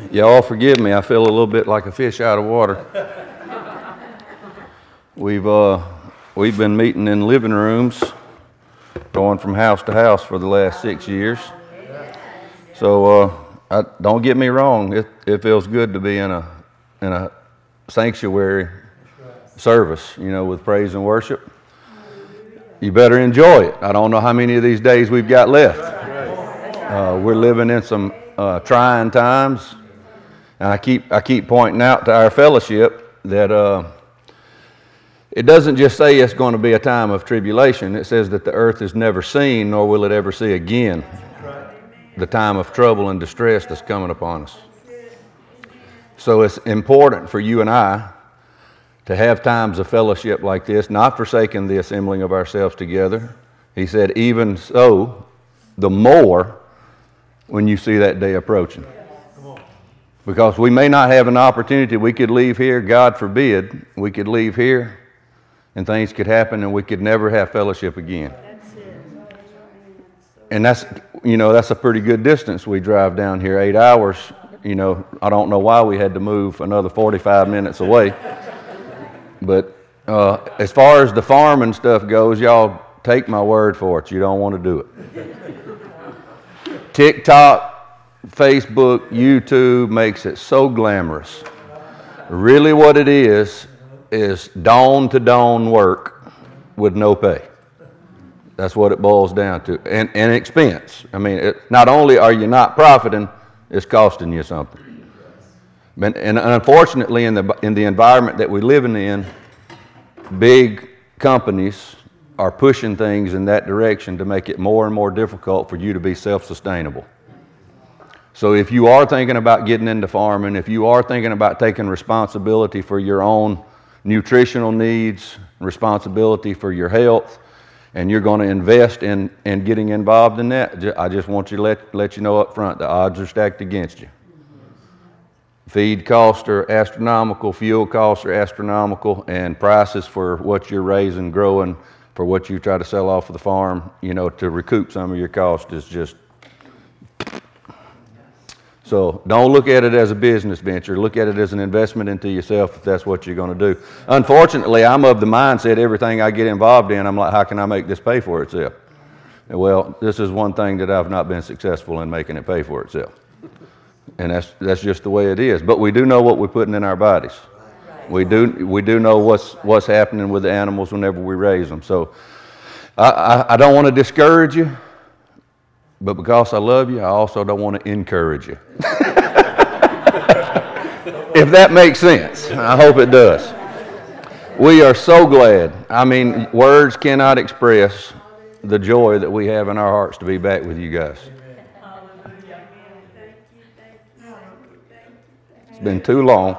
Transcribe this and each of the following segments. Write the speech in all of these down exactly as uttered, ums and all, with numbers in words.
Y'all forgive me, I feel a little bit like a fish out of water. We've uh, we've been meeting in living rooms, going from house to house for the last six years. So uh, I, don't get me wrong, it, it feels good to be in a in a sanctuary service, you know, with praise and worship. You better enjoy it. I don't know how many of these days we've got left. Uh, we're living in some uh, trying times. And I keep I keep pointing out to our fellowship that uh, it doesn't just say it's going to be a time of tribulation. It says that the earth is never seen, nor will it ever see again the time of trouble and distress that's coming upon us. So it's important for you and I to have times of fellowship like this, not forsaking the assembling of ourselves together. He said, even so, the more when you see that day approaching. Because we may not have an opportunity. We could leave here, God forbid, we could leave here and things could happen and we could never have fellowship again. And that's, you know, that's a pretty good distance we drive down here, eight hours. You know, I don't know why we had to move another forty-five minutes away. But uh, as far as the farming stuff goes, y'all take my word for it. You don't want to do it. TikTok, Facebook, YouTube makes it so glamorous. Really what it is, is dawn to dawn work with no pay. That's what it boils down to. And, and expense. I mean, it, not only are you not profiting, it's costing you something. And, and unfortunately, in the, in the environment that we're living in, big companies are pushing things in that direction to make it more and more difficult for you to be self-sustainable. So if you are thinking about getting into farming, if you are thinking about taking responsibility for your own nutritional needs, responsibility for your health, and you're going to invest in, in getting involved in that, I just want you to let, let you know up front, the odds are stacked against you. Feed costs are astronomical, fuel costs are astronomical, and prices for what you're raising, growing, for what you try to sell off of the farm, you know, to recoup some of your cost is just... So don't look at it as a business venture. Look at it as an investment into yourself if that's what you're going to do. Unfortunately, I'm of the mindset everything I get involved in, I'm like, how can I make this pay for itself? Well, this is one thing that I've not been successful in, making it pay for itself. And that's that's just the way it is. But we do know what we're putting in our bodies. We do we do know what's what's happening with the animals whenever we raise them. So I, I, I don't want to discourage you. But because I love you, I also don't want to encourage you. If that makes sense. I hope it does. We are so glad. I mean, words cannot express the joy that we have in our hearts to be back with you guys. It's been too long.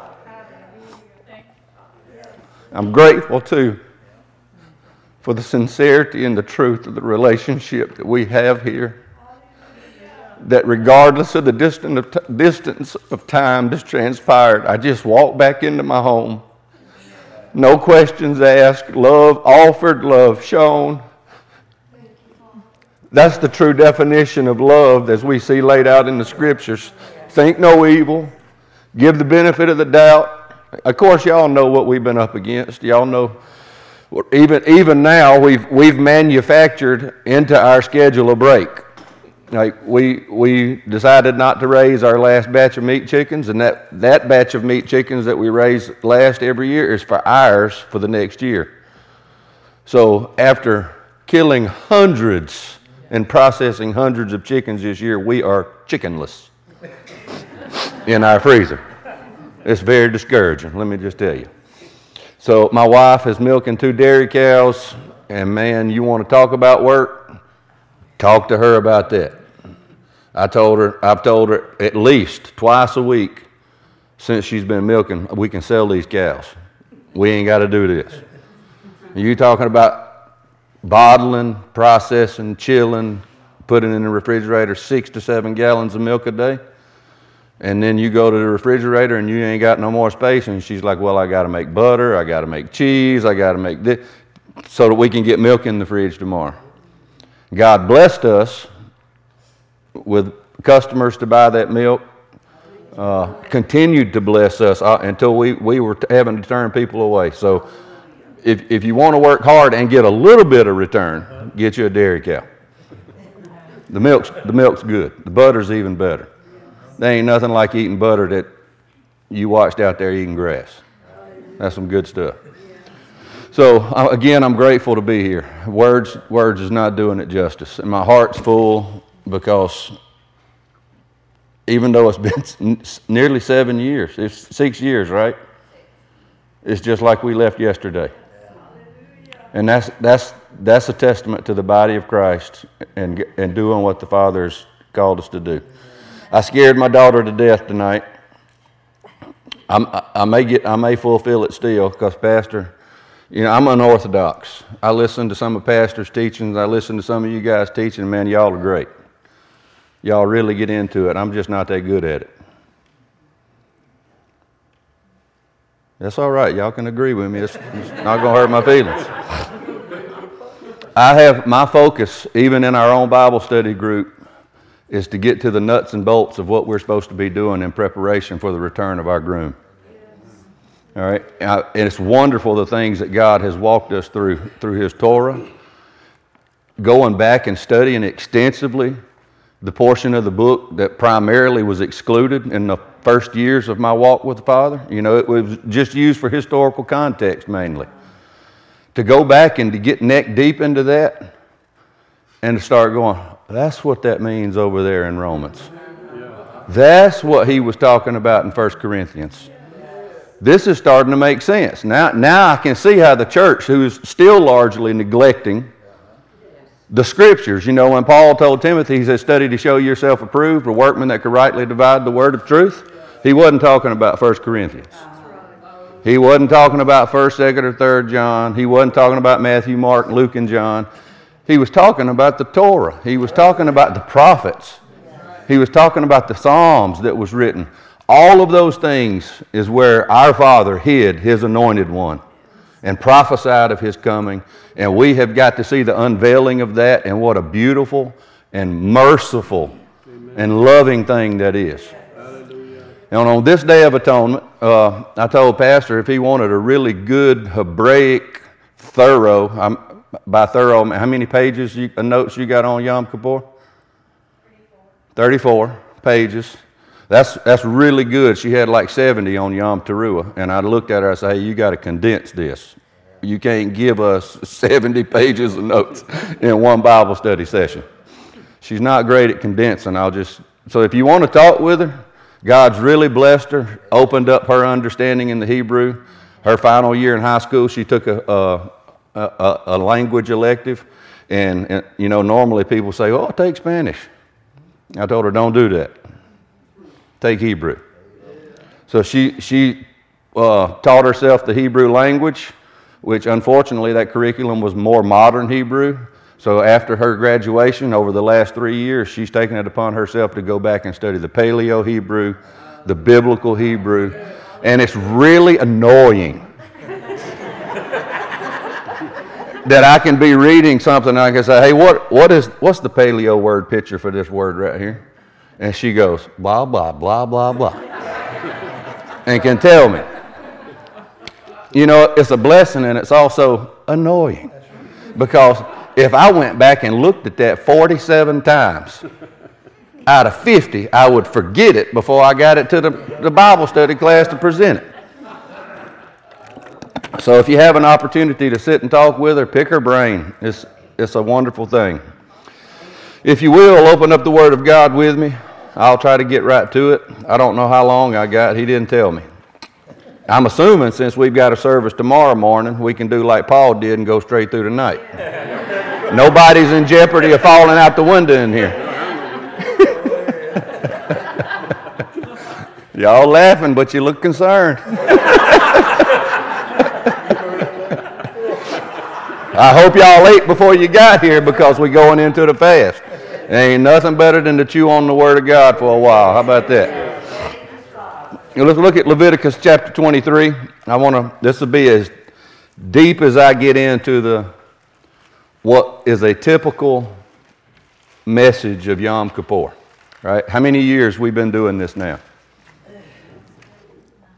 I'm grateful, too, for the sincerity and the truth of the relationship that we have here. That regardless of the distance of, t- distance of time that's transpired, I just walked back into my home. No questions asked, love offered, love shown. That's the true definition of love as we see laid out in the scriptures. Think no evil, give the benefit of the doubt. Of course, y'all know what we've been up against. Y'all know, even, even now, we've, we've manufactured into our schedule a break. Like we we decided not to raise our last batch of meat chickens, and that, that batch of meat chickens that we raise last every year is for ours for the next year. So after killing hundreds and processing hundreds of chickens this year, we are chickenless in our freezer. It's very discouraging, let me just tell you. So my wife is milking two dairy cows, and man, you want to talk about work? Talk to her about that. I told her, I've told her at least twice a week since she's been milking, we can sell these cows. We ain't got to do this. You talking about bottling, processing, chilling, putting in the refrigerator six to seven gallons of milk a day, and then you go to the refrigerator and you ain't got no more space, and she's like, well, I got to make butter, I got to make cheese, I got to make this, so that we can get milk in the fridge tomorrow. God blessed us with customers to buy that milk. uh, continued to bless us uh, until we, we were having to turn people away. So if, if you want to work hard and get a little bit of return, get you a dairy cow. The milk's, the milk's good. The butter's even better. There ain't nothing like eating butter that you watched out there eating grass. That's some good stuff. So uh, again, I'm grateful to be here. Words, words is not doing it justice. And my heart's full because even though it's been nearly seven years, it's six years, right? It's just like we left yesterday. And that's that's that's a testament to the body of Christ and and doing what the Father's called us to do. I scared my daughter to death tonight. I'm, I may get I may fulfill it still because Pastor, you know, I'm unorthodox. I listen to some of Pastor's teachings. I listen to some of you guys teaching. Man, y'all are great. Y'all really get into it. I'm just not that good at it. That's all right. Y'all can agree with me. It's, it's not going to hurt my feelings. I have my focus, even in our own Bible study group, is to get to the nuts and bolts of what we're supposed to be doing in preparation for the return of our groom. All right? And it's wonderful the things that God has walked us through, through His Torah, going back and studying extensively the portion of the book that primarily was excluded in the first years of my walk with the Father. You know, it was just used for historical context mainly. To go back and to get neck deep into that and to start going, that's what that means over there in Romans. That's what he was talking about in First Corinthians. This is starting to make sense. Now, now I can see how the church, who is still largely neglecting the Scriptures, you know, when Paul told Timothy, he said, study to show yourself approved, a workman that could rightly divide the word of truth. He wasn't talking about First Corinthians. He wasn't talking about First, Second, or Third John. He wasn't talking about Matthew, Mark, Luke, and John. He was talking about the Torah. He was talking about the prophets. He was talking about the Psalms that was written. All of those things is where our Father hid His anointed one and prophesied of His coming. And we have got to see the unveiling of that, and what a beautiful and merciful Amen. And loving thing that is. Hallelujah. And on this Day of Atonement, uh, I told Pastor if he wanted a really good Hebraic, thorough, I'm, by thorough, how many pages, you, uh, notes you got on Yom Kippur? thirty-four pages. That's that's really good. She had like seventy on Yom Teruah, and I looked at her, I said, hey, you got to condense this. You can't give us seventy pages of notes in one Bible study session. She's not great at condensing. I'll just, so if you want to talk with her, God's really blessed her, opened up her understanding in the Hebrew. Her final year in high school, she took a, a A, a language elective, and, and you know, normally people say, oh, take Spanish. I told her, don't do that. Take Hebrew. So she she uh, taught herself the Hebrew language, which unfortunately that curriculum was more modern Hebrew. So after her graduation, over the last three years, she's taken it upon herself to go back and study the Paleo Hebrew, the Biblical Hebrew, and it's really annoying that I can be reading something and I can say, hey, what, what is, what's the paleo word picture for this word right here? And she goes, blah, blah, blah, blah, blah. And can tell me. You know, it's a blessing and it's also annoying. Because if I went back and looked at that forty-seven times, out of fifty, I would forget it before I got it to the, the Bible study class to present it. So if you have an opportunity to sit and talk with her, pick her brain. It's, it's a wonderful thing. If you will, open up the Word of God with me. I'll try to get right to it. I don't know how long I got. He didn't tell me. I'm assuming since we've got a service tomorrow morning, we can do like Paul did and go straight through the night. Nobody's in jeopardy of falling out the window in here. Y'all laughing, but you look concerned. I hope y'all ate before you got here because we're going into the fast. There ain't nothing better than to chew on the Word of God for a while. How about that? Let's look at Leviticus chapter twenty-three. I want to, this will be as deep as I get into the, what is a typical message of Yom Kippur. Right? How many years we've been doing this now?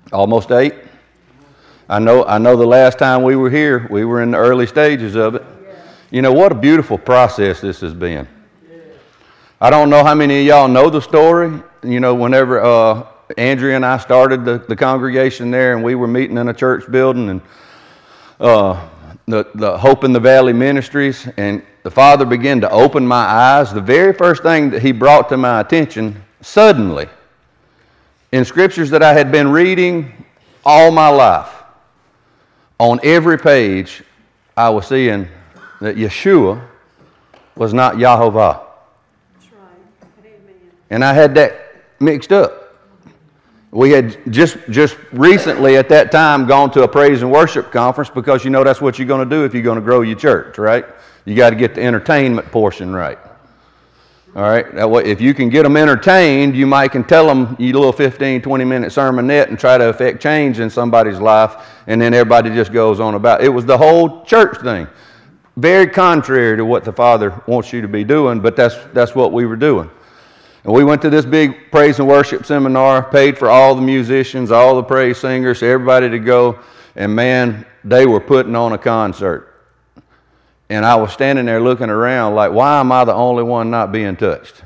Almost eight. I know, I know the last time we were here, we were in the early stages of it. You know, what a beautiful process this has been. I don't know how many of y'all know the story. You know, whenever uh, Andrea and I started the, the congregation there, and we were meeting in a church building, and uh, the, the Hope in the Valley Ministries, and the Father began to open my eyes. The very first thing that He brought to my attention, suddenly, in scriptures that I had been reading all my life, on every page, I was seeing that Yeshua was not Yahovah. That's right. Amen. And I had that mixed up. We had just just recently at that time gone to a praise and worship conference, because you know that's what you're going to do if you're going to grow your church, right? You got to get the entertainment portion right. All right? That way, if you can get them entertained, you might can tell them your little fifteen, twenty minute sermonette and try to affect change in somebody's life, and then everybody just goes on about it. It was the whole church thing. Very contrary to what the Father wants you to be doing, but that's that's what we were doing. And we went to this big praise and worship seminar, paid for all the musicians, all the praise singers, everybody to go, and man, they were putting on a concert. And I was standing there looking around like, why am I the only one not being touched?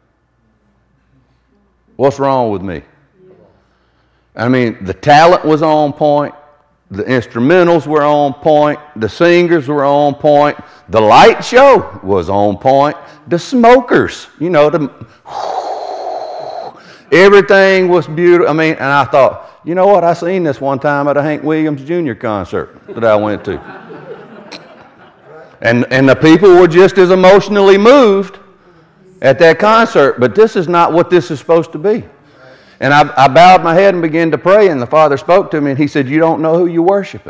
What's wrong with me? I mean, the talent was on point. The instrumentals were on point. The singers were on point. The light show was on point. The smokers, you know, the everything was beautiful. I mean, and I thought, you know what? I seen this one time at a Hank Williams Junior concert that I went to. And, and the people were just as emotionally moved at that concert, but this is not what this is supposed to be. And I, I bowed my head and began to pray, and the Father spoke to me, and He said, you don't know who you're worshiping.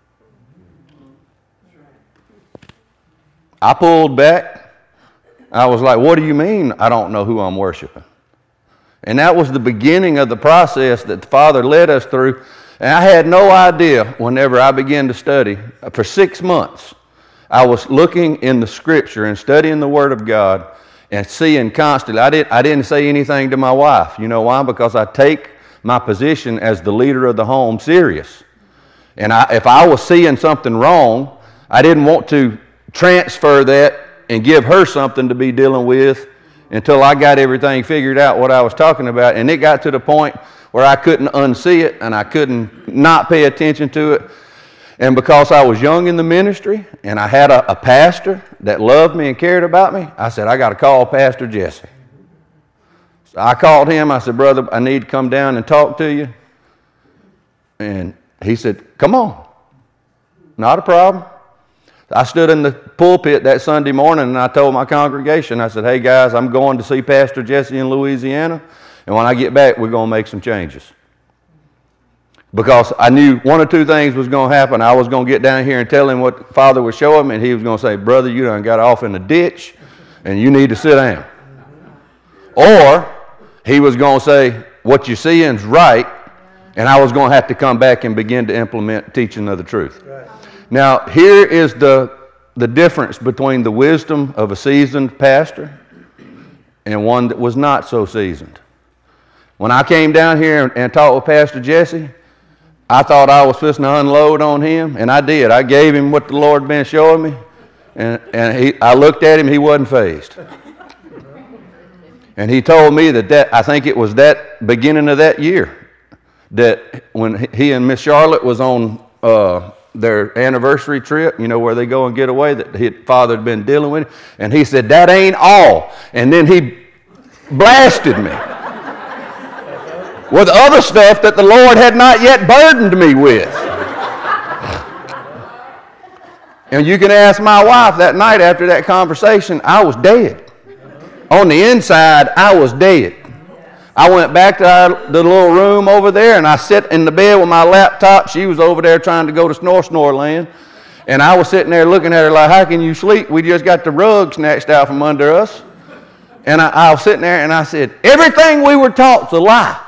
I pulled back. I was like, what do you mean I don't know who I'm worshiping? And that was the beginning of the process that the Father led us through. And I had no idea whenever I began to study. For six months, I was looking in the Scripture and studying the Word of God and seeing constantly. I, did, I didn't say anything to my wife. You know why? Because I take my position as the leader of the home serious. And I, if I was seeing something wrong, I didn't want to transfer that and give her something to be dealing with until I got everything figured out what I was talking about. And it got to the point where I couldn't unsee it and I couldn't not pay attention to it. And because I was young in the ministry and I had a, a pastor that loved me and cared about me, I said, I got to call Pastor Jesse. So I called him. I said, brother, I need to come down and talk to you. And he said, come on. Not a problem. I stood in the pulpit that Sunday morning and I told my congregation, I said, hey guys, I'm going to see Pastor Jesse in Louisiana. And when I get back, we're going to make some changes. Because I knew one or two things was going to happen. I was going to get down here and tell him what Father was showing me, and he was going to say, brother, you done got off in the ditch, and you need to sit down. Or he was going to say, what you're seeing is right, and I was going to have to come back and begin to implement teaching of the truth. Right. Now, here is the, the difference between the wisdom of a seasoned pastor and one that was not so seasoned. When I came down here and, and talked with Pastor Jesse, I thought I was supposed to unload on him, and I did. I gave him what the Lord had been showing me, and, and he, I looked at him, he wasn't fazed. And he told me that, that I think it was that beginning of that year, that when he and Miss Charlotte was on uh, their anniversary trip, you know, where they go and get away, that his father had been dealing with him, and he said, that ain't all. And then he blasted me with other stuff that the Lord had not yet burdened me with. And you can ask my wife that night after that conversation, I was dead. On the inside, I was dead. I went back to our, the little room over there, and I sat in the bed with my laptop. She was over there trying to go to Snore Snore Land. And I was sitting there looking at her like, how can you sleep? We just got the rug snatched out from under us. And I, I was sitting there, and I said, everything we were taught's a lie.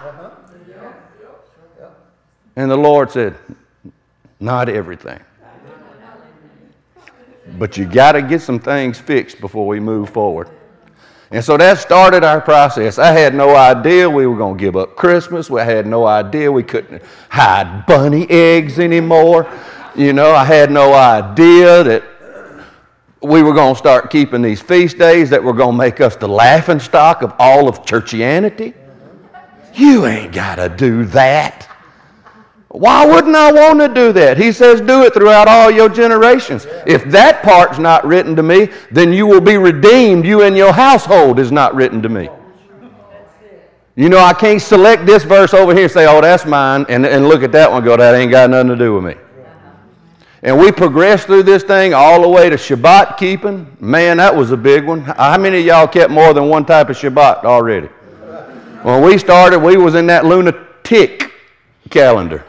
And the Lord said, not everything. But you got to get some things fixed before we move forward. And so that started our process. I had no idea we were going to give up Christmas. I had no idea we couldn't hide bunny eggs anymore. You know, I had no idea that we were going to start keeping these feast days that were going to make us the laughing stock of all of churchianity. You ain't got to do that. Why wouldn't I want to do that? He says do it throughout all your generations. If that part's not written to me, then you will be redeemed. You and your household is not written to me. You know, I can't select this verse over here and say, oh, that's mine, and, and look at that one and go, that ain't got nothing to do with me. And we progressed through this thing all the way to Shabbat keeping. Man, that was a big one. How many of y'all kept more than one type of Shabbat already? When we started, we was in that lunatic calendar.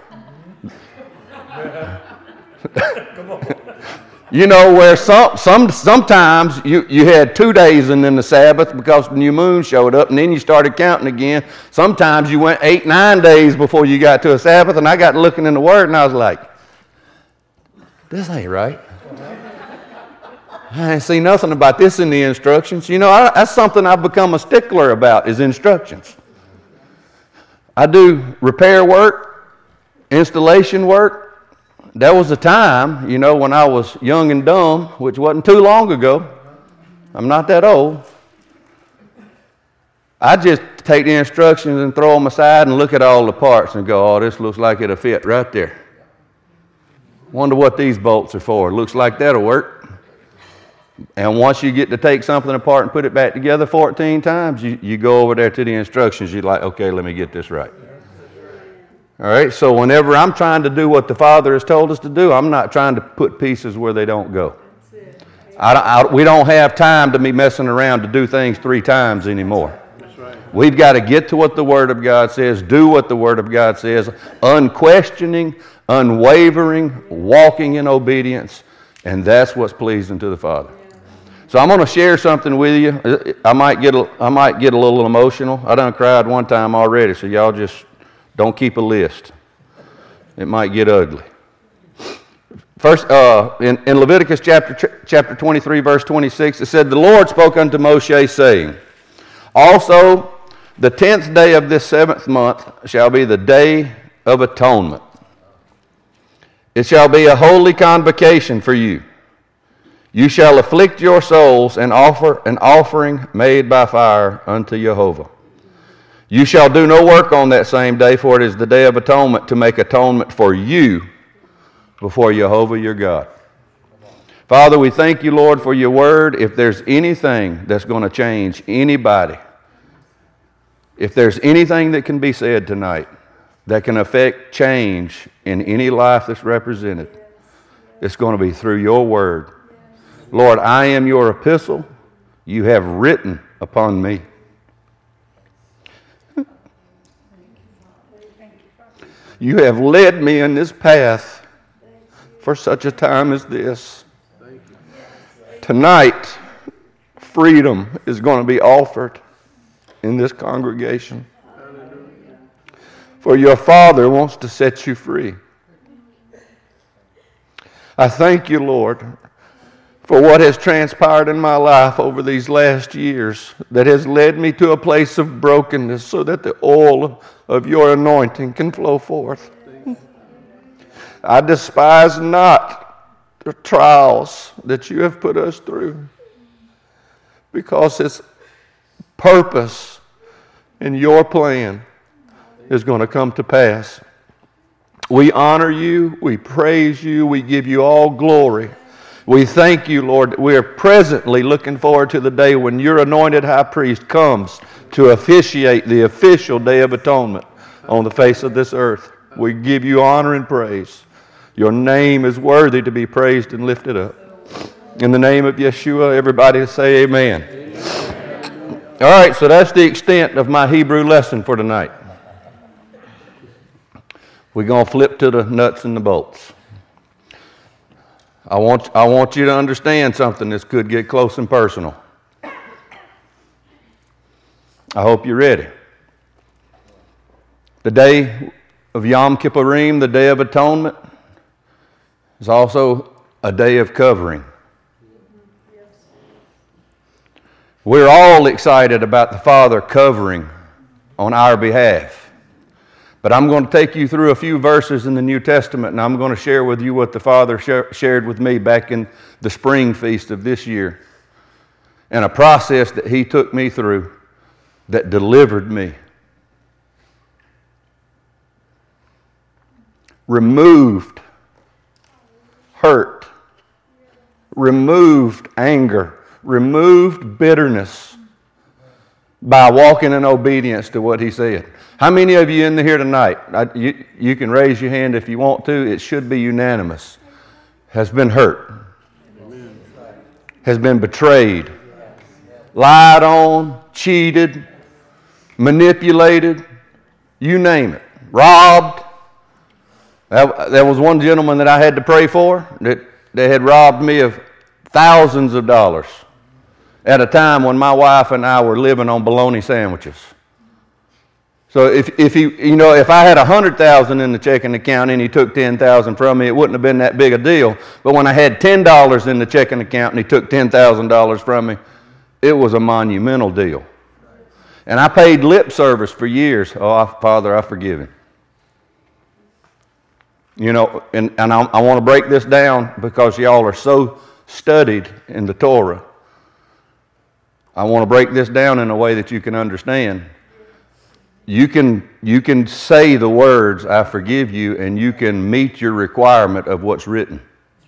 You know, where some, some sometimes you, you had two days and then the Sabbath because the new moon showed up, and then you started counting again. Sometimes you went eight, nine days before you got to a Sabbath, and I got looking in the Word, and I was like, this ain't right. I ain't seen nothing about this in the instructions. You know, I, that's something I've become a stickler about, is instructions. I do repair work, installation work. There was a time, you know, when I was young and dumb, which wasn't too long ago. I'm not that old. I just take the instructions and throw them aside and look at all the parts and go, oh, this looks like it'll fit right there. Wonder what these bolts are for. Looks like that'll work. And once you get to take something apart and put it back together fourteen times, you, you go over there to the instructions. You're like, okay, let me get this right. All right, so whenever I'm trying to do what the Father has told us to do, I'm not trying to put pieces where they don't go. I, I, we don't have time to be messing around to do things three times anymore. That's right. We've got to get to what the Word of God says, do what the Word of God says, unquestioning, unwavering, walking in obedience, and that's what's pleasing to the Father. So I'm going to share something with you. I might get a, I might get a little emotional. I done cried one time already, so y'all just don't keep a list. It might get ugly. First, uh, in, in Leviticus chapter, chapter twenty-three, verse twenty-six, it said, the Lord spoke unto Moshe, saying, also, the tenth day of this seventh month shall be the day of atonement. It shall be a holy convocation for you. You shall afflict your souls and offer an offering made by fire unto Jehovah. You shall do no work on that same day, for it is the day of atonement to make atonement for you before Jehovah your God. Father, we thank you, Lord, for your word. If there's anything that's going to change anybody, if there's anything that can be said tonight that can affect change in any life that's represented, it's going to be through your word. Lord, I am your epistle. You have written upon me. You have led me in this path for such a time as this. Tonight, freedom is going to be offered in this congregation. For your Father wants to set you free. I thank you, Lord, for what has transpired in my life over these last years that has led me to a place of brokenness so that the oil of your anointing can flow forth. I despise not the trials that you have put us through, because its purpose in your plan is going to come to pass. We honor you, we praise you, we give you all glory. We thank you, Lord, that we are presently looking forward to the day when your anointed high priest comes to officiate the official Day of Atonement on the face of this earth. We give you honor and praise. Your name is worthy to be praised and lifted up. In the name of Yeshua, everybody say amen. Amen. All right, so that's the extent of my Hebrew lesson for tonight. We're going to flip to the nuts and the bolts. I want, I want you to understand something. This could get close and personal. I hope you're ready. The day of Yom Kippurim, the Day of Atonement, is also a day of covering. We're all excited about the Father covering on our behalf. But I'm going to take you through a few verses in the New Testament, and I'm going to share with you what the Father sh- shared with me back in the spring feast of this year, and a process that He took me through that delivered me. Removed hurt, removed anger, removed bitterness by walking in obedience to what He said. How many of you in here tonight, I, you, you can raise your hand if you want to, it should be unanimous, has been hurt, Amen. Has been betrayed, lied on, cheated, manipulated, you name it, robbed. There was one gentleman that I had to pray for that, that had robbed me of thousands of dollars at a time when my wife and I were living on bologna sandwiches. So if, if he, you know, if I had a hundred thousand in the checking account and he took ten thousand from me, it wouldn't have been that big a deal. But when I had ten dollars in the checking account and he took ten thousand dollars from me, it was a monumental deal. And I paid lip service for years. Oh, Father, I forgive him. You know, and, and I, I want to break this down because y'all are so studied in the Torah. I want to break this down in a way that you can understand. You can, you can say the words, I forgive you, and you can meet your requirement of what's written.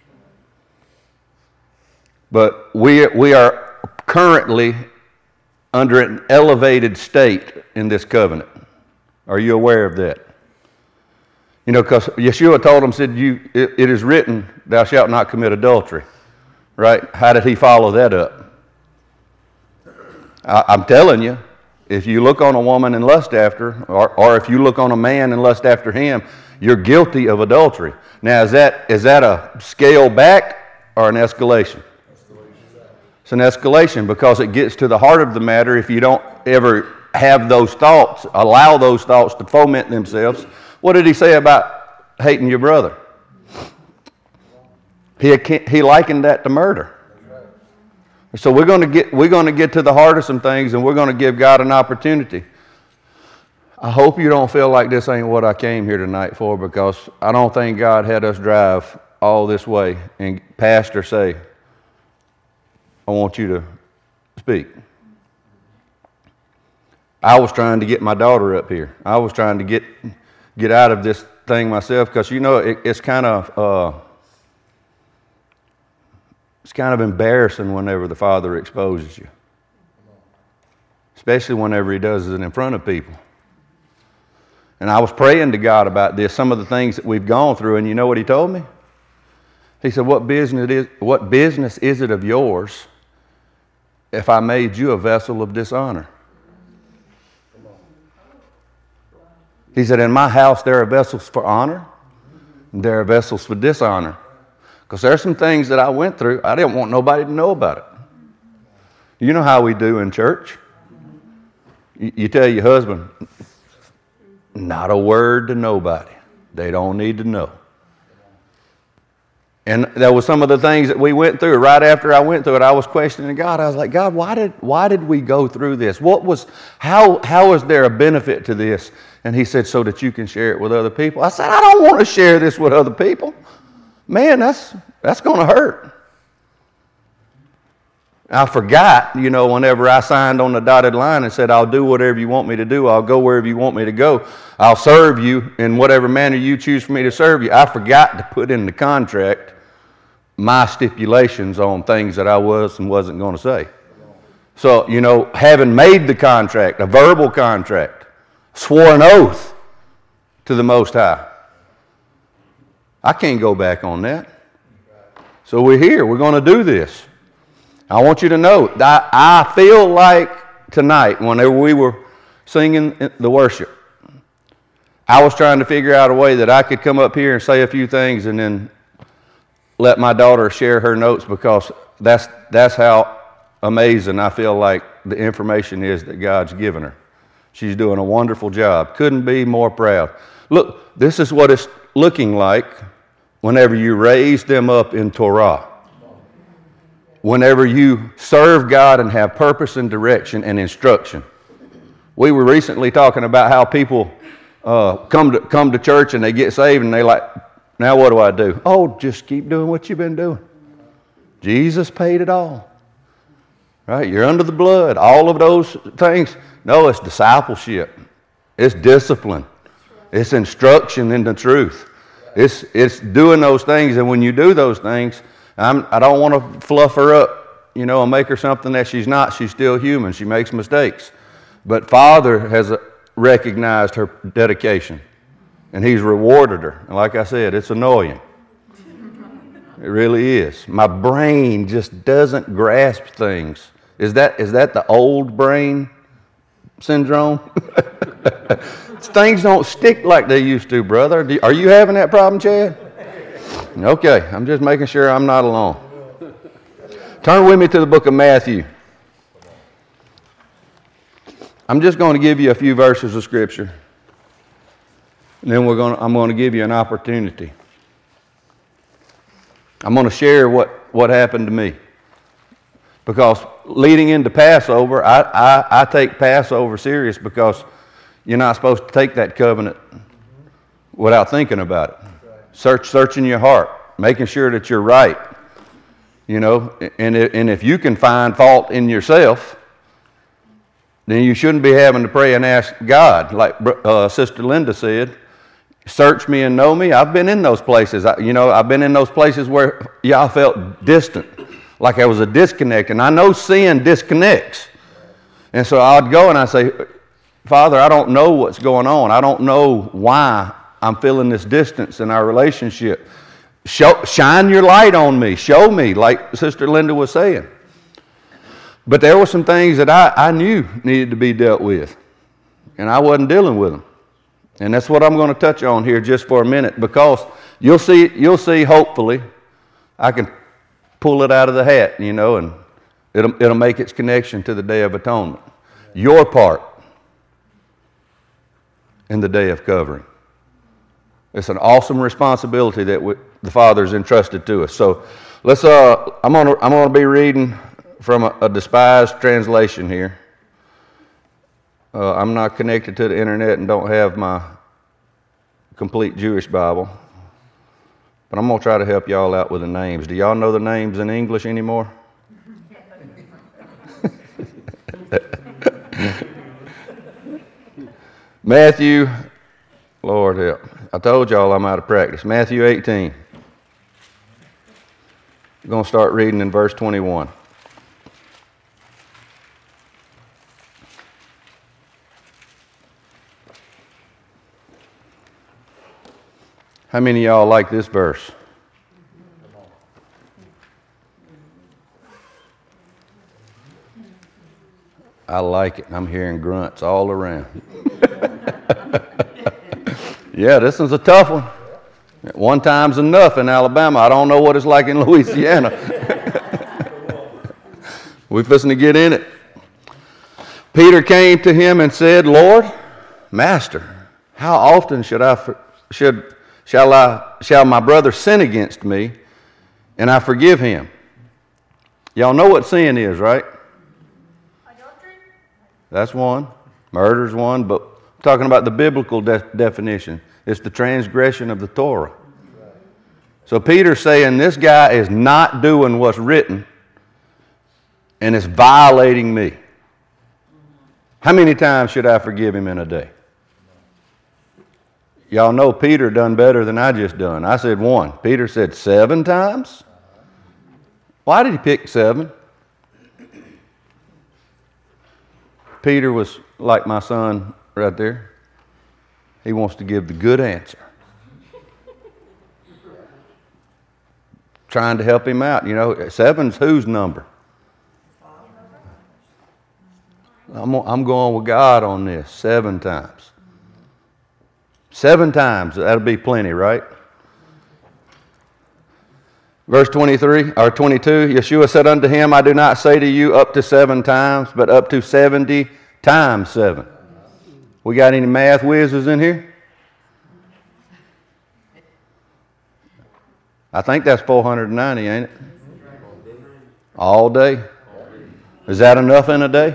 But we, we are currently under an elevated state in this covenant. Are you aware of that? You know, because Yeshua told them, said, "You, it, it is written, thou shalt not commit adultery." Right? How did he follow that up? I, I'm telling you, if you look on a woman and lust after her, or, or if you look on a man and lust after him, you're guilty of adultery. Now, is that is that a scale back or an escalation? It's an escalation because it gets to the heart of the matter. If you don't ever have those thoughts, allow those thoughts to foment themselves. What did he say about hating your brother? He, he likened that to murder. So we're going to get we're going to get to the heart of some things, and we're going to give God an opportunity. I hope you don't feel like this ain't what I came here tonight for, because I don't think God had us drive all this way and pastor say, I want you to speak. I was trying to get my daughter up here. I was trying to get get out of this thing myself, because you know it, it's kind of uh, it's kind of embarrassing whenever the Father exposes you, especially whenever He does it in front of people. And I was praying to God about this, some of the things that we've gone through, and you know what He told me? He said, "What business is what business is it of yours if I made you a vessel of dishonor?" He said, "In my house there are vessels for honor, and there are vessels for dishonor." Because there are some things that I went through, I didn't want nobody to know about it. You know how we do in church. You, you tell your husband, not a word to nobody. They don't need to know. And there was some of the things that we went through. Right after I went through it, I was questioning God. I was like, God, why did why did we go through this? What was how how is there a benefit to this? And He said, so that you can share it with other people. I said, I don't want to share this with other people. Man, that's that's going to hurt. I forgot, you know, whenever I signed on the dotted line and said, I'll do whatever you want me to do. I'll go wherever you want me to go. I'll serve you in whatever manner you choose for me to serve you. I forgot to put in the contract my stipulations on things that I was and wasn't going to say. So, you know, having made the contract, a verbal contract, swore an oath to the Most High, I can't go back on that. So we're here. We're going to do this. I want you to know that I feel like tonight, whenever we were singing the worship, I was trying to figure out a way that I could come up here and say a few things and then let my daughter share her notes, because that's that's how amazing I feel like the information is that God's given her. She's doing a wonderful job. Couldn't be more proud. Look, this is what it's looking like whenever you raise them up in Torah. whenever you serve God and have purpose and direction and instruction. We were recently talking about how people uh, come to come to church and they get saved and they like, now what do I do? Oh, just keep doing what you've been doing. Jesus paid it all. Right? You're under the blood. All of those things. No, it's discipleship. It's discipline. It's instruction in the truth. It's it's doing those things, and when you do those things, I'm, I don't want to fluff her up, you know, and make her something that she's not. She's still human. She makes mistakes. But Father has recognized her dedication, and He's rewarded her. And like I said, it's annoying. It really is. My brain just doesn't grasp things. Is that is that the old brain syndrome? Things don't stick like they used to, brother. Do, are you having that problem, Chad? Okay, I'm just making sure I'm not alone. Turn with me to the book of Matthew. I'm just going to give you a few verses of Scripture. And then we're going to, I'm going to give you an opportunity. I'm going to share what, what happened to me. Because leading into Passover, I, I, I take Passover serious because you're not supposed to take that covenant without thinking about it. Search, searching your heart, making sure that you're right. You know, and, and if you can find fault in yourself, then you shouldn't be having to pray and ask God. Like uh, Sister Linda said, search me and know me. I've been in those places. I, you know, I've been in those places where y'all felt distant, like there was a disconnect. And I know sin disconnects. And so I'd go and I'd say, Father, I don't know what's going on. I don't know why I'm feeling this distance in our relationship. Show, shine your light on me. Show me, like Sister Linda was saying. But there were some things that I, I knew needed to be dealt with, and I wasn't dealing with them. And that's what I'm going to touch on here just for a minute, because you'll see, you'll see. Hopefully, I can pull it out of the hat, you know, and it'll it'll make its connection to the Day of Atonement. Your part in the Day of Covering. It's an awesome responsibility that we, the Father's entrusted to us. So let's. Uh, I'm gonna I'm gonna be reading from a, a despised translation here. Uh, I'm not connected to the internet and don't have my complete Jewish Bible, but I'm gonna try to help y'all out with the names. Do y'all know the names in English anymore? Matthew, Lord help. I told y'all I'm out of practice. Matthew eighteen. I'm going to start reading in verse twenty-one. How many of y'all like this verse? I like it. I'm hearing grunts all around. Yeah, this one's a tough one. One time's enough in Alabama. I don't know what it's like in Louisiana. We're fixing to get in it. Peter came to him and said, Lord, Master, how often should I should shall I shall my brother sin against me and I forgive him? Y'all know what sin is, right? Adultery? That's one. Murder's one, but I'm talking about the biblical de- definition. It's the transgression of the Torah. So Peter's saying this guy is not doing what's written and is violating me. How many times should I forgive him in a day? Y'all know Peter done better than I just done. I said one. Peter said seven times? Why did he pick seven? Peter was like my son right there. He wants to give the good answer. Trying to help him out. You know, seven's whose number? I'm, I'm going with God on this. Seven times. Seven times. That'll be plenty, right? Verse twenty-three or twenty-two, Yeshua said unto him, I do not say to you up to seven times, but up to seventy times seven. We got any math whizzes in here? I think that's four hundred ninety, ain't it? All day? Is that enough in a day?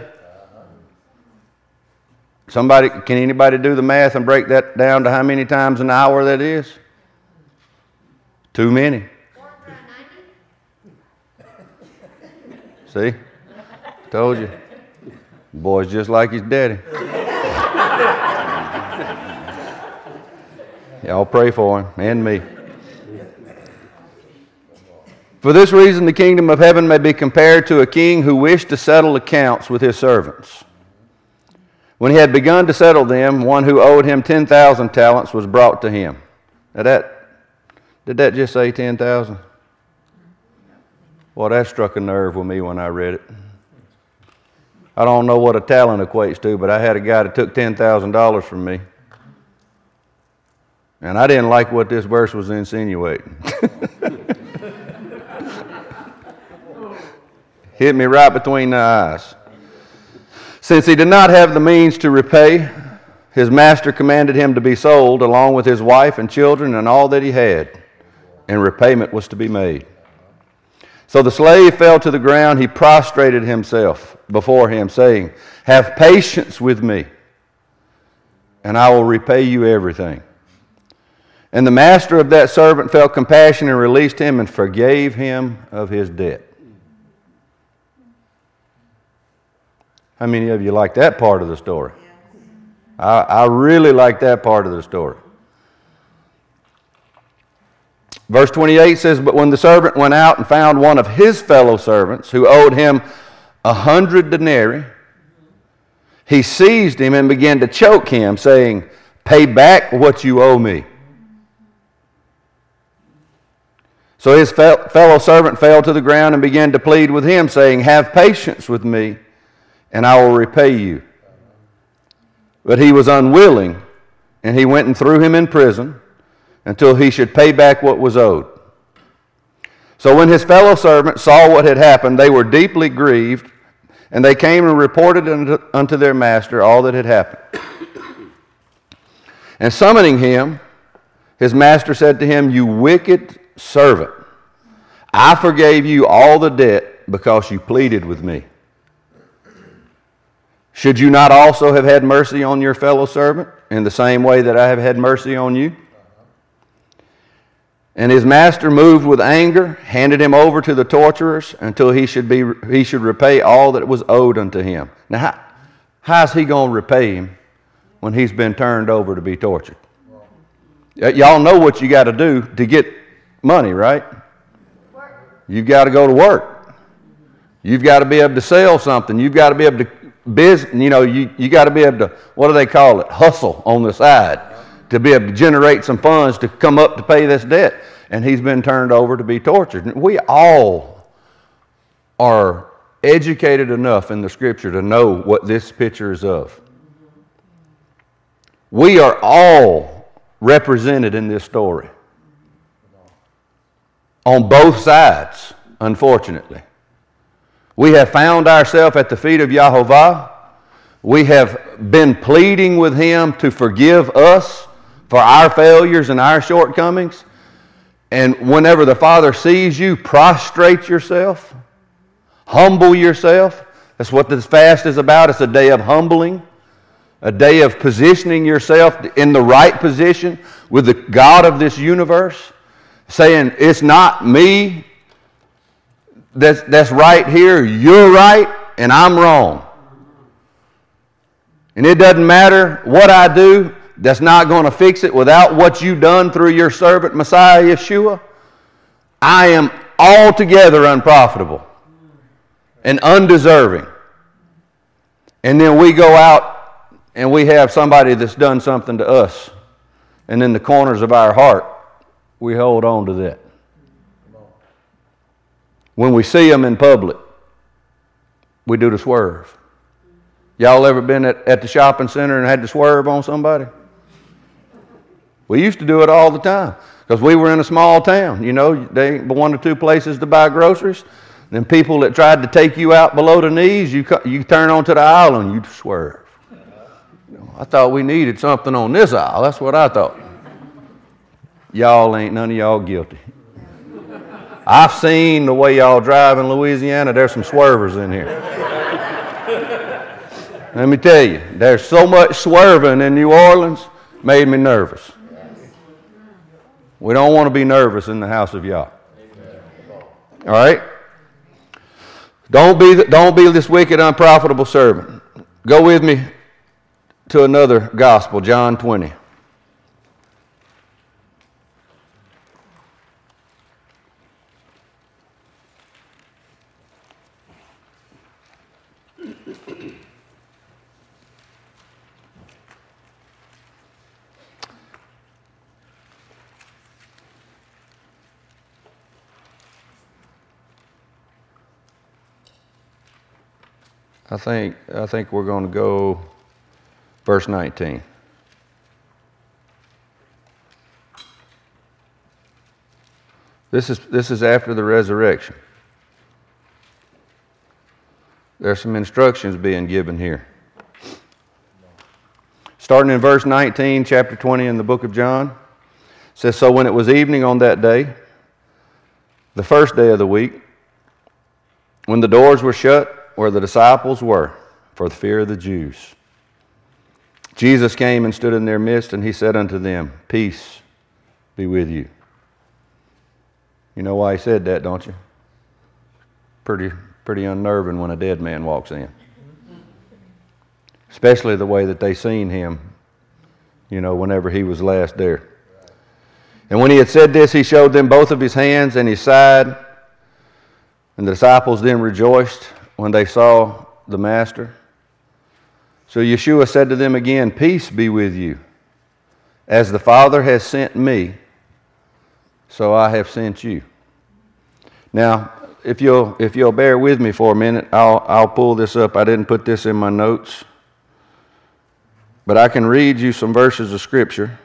Somebody, can anybody do the math and break that down to how many times an hour that is? Too many. See? Told you. Boy's just like his daddy. Y'all pray for him and me. For this reason, the kingdom of heaven may be compared to a king who wished to settle accounts with his servants. When he had begun to settle them, one who owed him ten thousand talents was brought to him. Now that, did that just say ten thousand? Well, that struck a nerve with me when I read it. I don't know what a talent equates to, but I had a guy that took ten thousand dollars from me. And I didn't like what this verse was insinuating. Hit me right between the eyes. Since he did not have the means to repay, his master commanded him to be sold along with his wife and children and all that he had, and repayment was to be made. So the slave fell to the ground. He prostrated himself before him, saying, "Have patience with me, and I will repay you everything." And the master of that servant felt compassion and released him and forgave him of his debt. How many of you like that part of the story? I, I really like that part of the story. Verse twenty-eight says, "But when the servant went out and found one of his fellow servants who owed him a hundred denarii, he seized him and began to choke him, saying, 'Pay back what you owe me.' So his fellow servant fell to the ground and began to plead with him, saying, 'Have patience with me, and I will repay you.' But he was unwilling, and he went and threw him in prison until he should pay back what was owed. So when his fellow servants saw what had happened, they were deeply grieved, and they came and reported unto, unto their master all that had happened. And summoning him, his master said to him, 'You wicked servant, I forgave you all the debt because you pleaded with me. Should you not also have had mercy on your fellow servant in the same way that I have had mercy on you?' And his master, moved with anger, handed him over to the torturers until he should be he should repay all that was owed unto him." Now, how, how's he going to repay him when he's been turned over to be tortured? Y- y'all know what you got to do to get money, right? You've got to go to work. You've got to be able to sell something. You've got to be able to biz. You know, you you got to be able to, what do they call it? Hustle on the side to be able to generate some funds to come up to pay this debt. And he's been turned over to be tortured. We all are educated enough in the Scripture to know what this picture is of. We are all represented in this story. On both sides, unfortunately. We have found ourselves at the feet of Yahovah. We have been pleading with Him to forgive us for our failures and our shortcomings. And whenever the Father sees you, prostrate yourself, humble yourself. That's what this fast is about. It's a day of humbling, a day of positioning yourself in the right position with the God of this universe, saying, it's not me that's, that's right here, you're right, and I'm wrong. And it doesn't matter what I do, that's not going to fix it without what you've done through your servant Messiah Yeshua. I am altogether unprofitable and undeserving. And then we go out and we have somebody that's done something to us, and in the corners of our heart we hold on to that. When we see them in public, we do the swerve. Y'all ever been at, at the shopping center and had to swerve on somebody? We used to do it all the time because we were in a small town. You know, they ain't but one or two places to buy groceries. Then people that tried to take you out below the knees, you you turn onto the aisle and you swerve. You know, I thought we needed something on this aisle. That's what I thought. Y'all ain't, none of y'all guilty. I've seen the way y'all drive in Louisiana. There's some swervers in here. Let me tell you, there's so much swerving in New Orleans, made me nervous. We don't want to be nervous in the house of Yah. All right? Don't be, don't be this wicked, unprofitable servant. Go with me to another gospel, John twenty. I think I think we're going to go verse nineteen. This is this is after the resurrection. There's some instructions being given here. Starting in verse nineteen, chapter twenty in the book of John, it says, "So when it was evening on that day, the first day of the week, when the doors were shut where the disciples were, for the fear of the Jews, Jesus came and stood in their midst, and he said unto them, Peace be with you." You know why he said that, don't you? Pretty, pretty unnerving when a dead man walks in. Especially the way that they seen him, you know, whenever he was last there. And when he had said this, he showed them both of his hands and his side. And the disciples then rejoiced when they saw the Master. So Yeshua said to them again, Peace be with you. As the Father has sent me, so I have sent you. Now, if you'll if you'll bear with me for a minute, I'll I'll pull this up. I didn't put this in my notes, but I can read you some verses of Scripture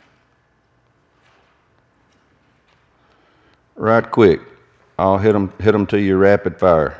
right quick. I'll hit them hit them to you rapid fire.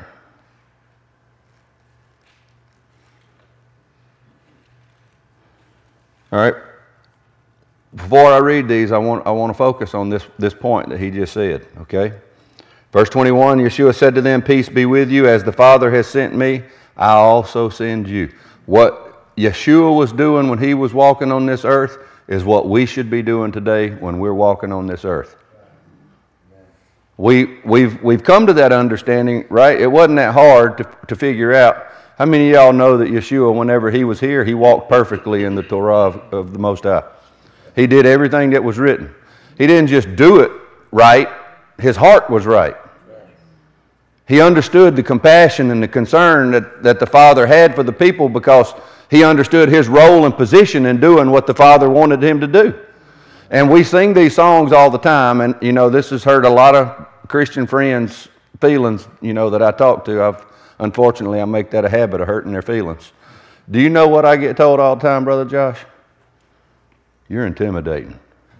All right. Before I read these, I want I want to focus on this this point that he just said. Okay. Verse twenty-one, Yeshua said to them, Peace be with you. As the Father has sent me, I also send you. What Yeshua was doing when he was walking on this earth is what we should be doing today when we're walking on this earth. We we've we've come to that understanding, right? It wasn't that hard to to figure out. How many of y'all know that Yeshua, whenever he was here, he walked perfectly in the Torah of, of the Most High? He did everything that was written. He didn't just do it right. His heart was right. He understood the compassion and the concern that, that the Father had for the people because he understood his role and position in doing what the Father wanted him to do. And we sing these songs all the time, and, you know, this has hurt a lot of Christian friends' feelings, you know, that I talk to. I've Unfortunately, I make that a habit of hurting their feelings. Do you know what I get told all the time, Brother Josh? You're intimidating.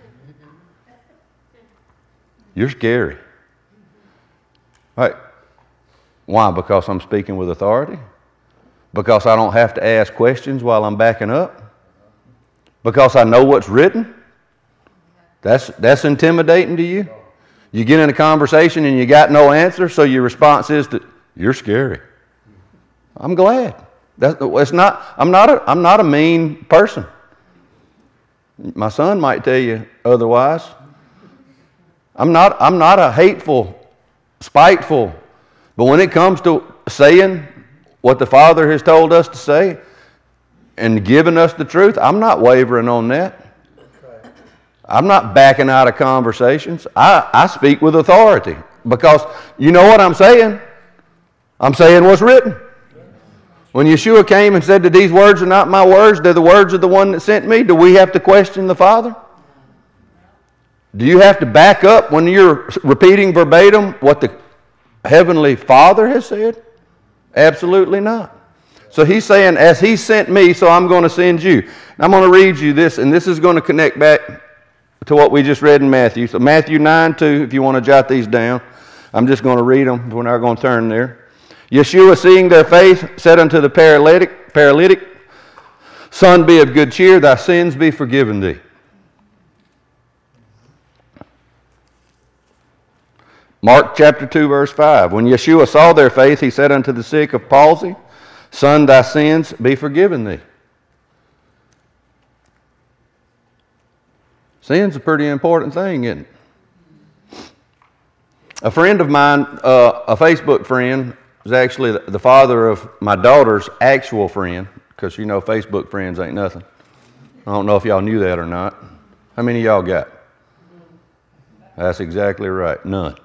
You're scary. Right? Why? Because I'm speaking with authority? Because I don't have to ask questions while I'm backing up? Because I know what's written? That's, that's intimidating to you? You get in a conversation and you got no answer, so your response is to, you're scary. I'm glad. That's, it's not, I'm, not a, I'm not a mean person. My son might tell you otherwise. I'm not, I'm not a hateful, spiteful, but when it comes to saying what the Father has told us to say and giving us the truth, I'm not wavering on that. I'm not backing out of conversations. I, I speak with authority because you know what I'm saying? I'm saying what's written. When Yeshua came and said that these words are not my words, they're the words of the one that sent me, do we have to question the Father? Do you have to back up when you're repeating verbatim what the Heavenly Father has said? Absolutely not. So he's saying, as he sent me, so I'm going to send you. And I'm going to read you this, and this is going to connect back to what we just read in Matthew. So Matthew nine two, if you want to jot these down. I'm just going to read them. We're not going to turn there. Yeshua, seeing their faith, said unto the paralytic, paralytic, Son, be of good cheer, thy sins be forgiven thee. Mark chapter two, verse five. When Yeshua saw their faith, he said unto the sick of palsy, Son, thy sins be forgiven thee. Sin's a pretty important thing, isn't it? A friend of mine, uh, a Facebook friend, was actually the father of my daughter's actual friend, because you know Facebook friends ain't nothing. I don't know if y'all knew that or not. How many of y'all got? That's exactly right. None.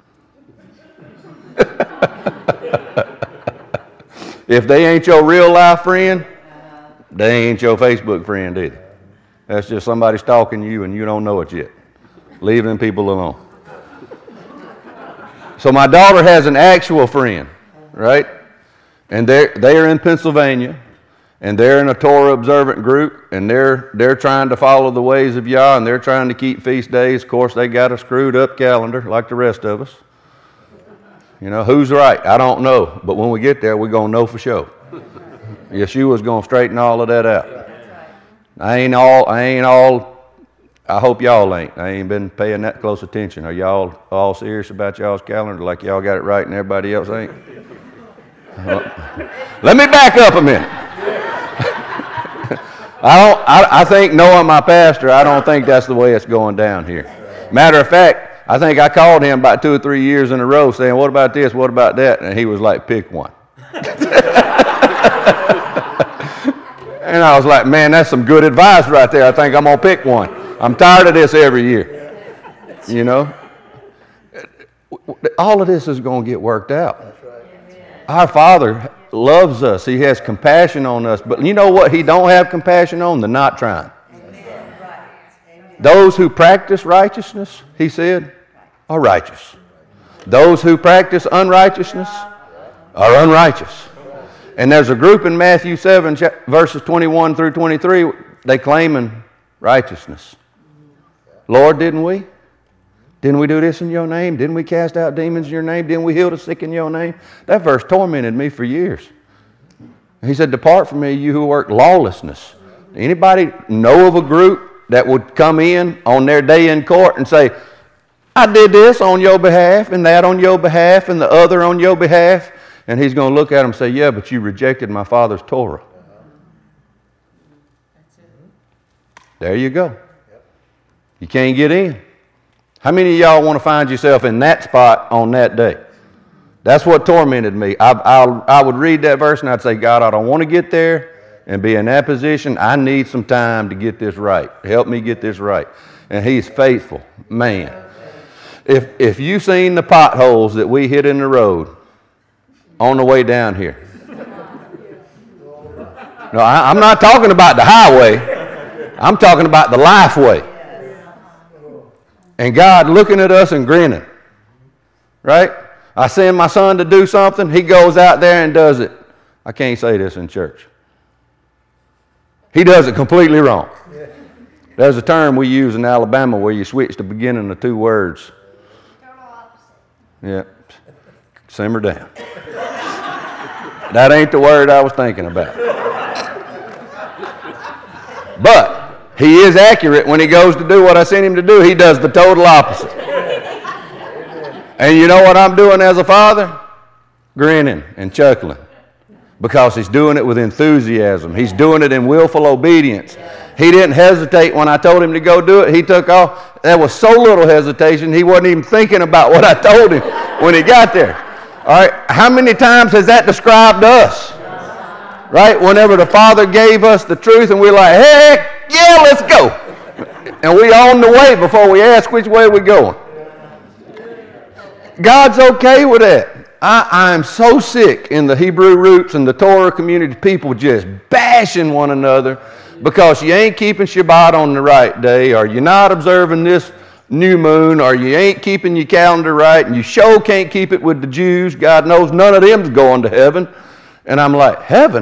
If they ain't your real life friend, they ain't your Facebook friend either. That's just somebody stalking you and you don't know it yet. Leave them people alone. So my daughter has an actual friend, right? And they're, they're in Pennsylvania, and they're in a Torah observant group, and they're, they're trying to follow the ways of Yah, and they're trying to keep feast days. Of course, they got a screwed up calendar like the rest of us. You know, who's right? I don't know. But when we get there, we're going to know for sure. Yeshua's going to straighten all of that out. I ain't all, I ain't all, I hope y'all ain't. I ain't been paying that close attention. Are y'all all serious about y'all's calendar like y'all got it right and everybody else ain't? Well, let me back up a minute. I don't, I, I think knowing my pastor, I don't think that's the way it's going down here. Matter of fact, I think I called him about two or three years in a row saying, what about this, what about that? And he was like, pick one. And I was like, man, that's some good advice right there. I think I'm going to pick one. I'm tired of this every year. You know? All of this is going to get worked out. Our Father loves us. He has compassion on us. But you know what He don't have compassion on? The not trying. Those who practice righteousness, He said, are righteous. Those who practice unrighteousness are unrighteous. And there's a group in Matthew seven, verses twenty-one through twenty-three, they claiming righteousness. Lord, didn't we? Didn't we do this in your name? Didn't we cast out demons in your name? Didn't we heal the sick in your name? That verse tormented me for years. He said, depart from me, you who work lawlessness. Anybody know of a group that would come in on their day in court and say, I did this on your behalf and that on your behalf and the other on your behalf? And he's going to look at them and say, yeah, but you rejected my Father's Torah. There you go. You can't get in. How many of y'all want to find yourself in that spot on that day? That's what tormented me. I, I, I would read that verse and I'd say, God, I don't want to get there and be in that position. I need some time to get this right. Help me get this right. And He's faithful. Man. If, if you've seen the potholes that we hit in the road on the way down here. No, I, I'm not talking about the highway. I'm talking about the life way. And God looking at us and grinning. Right? I send my son to do something. He goes out there and does it. I can't say this in church. He does it completely wrong. There's a term we use in Alabama where you switch the beginning of two words. Yeah. Simmer down. That ain't the word I was thinking about. But He is accurate. When He goes to do what I sent Him to do, He does the total opposite. And you know what I'm doing as a father? Grinning and chuckling. Because He's doing it with enthusiasm. He's doing it in willful obedience. He didn't hesitate when I told him to go do it. He took off. There was so little hesitation, he wasn't even thinking about what I told him when he got there. All right, how many times has that described us? Right, whenever the Father gave us the truth and we're like, heck, yeah, let's go. And we on the way before we ask which way we're going. God's okay with that. I, I am so sick in the Hebrew roots and the Torah community, people just bashing one another because you ain't keeping Shabbat on the right day, or you're not observing this new moon, or you ain't keeping your calendar right, and you sure can't keep it with the Jews. God knows none of them's going to heaven. And I'm like, heaven?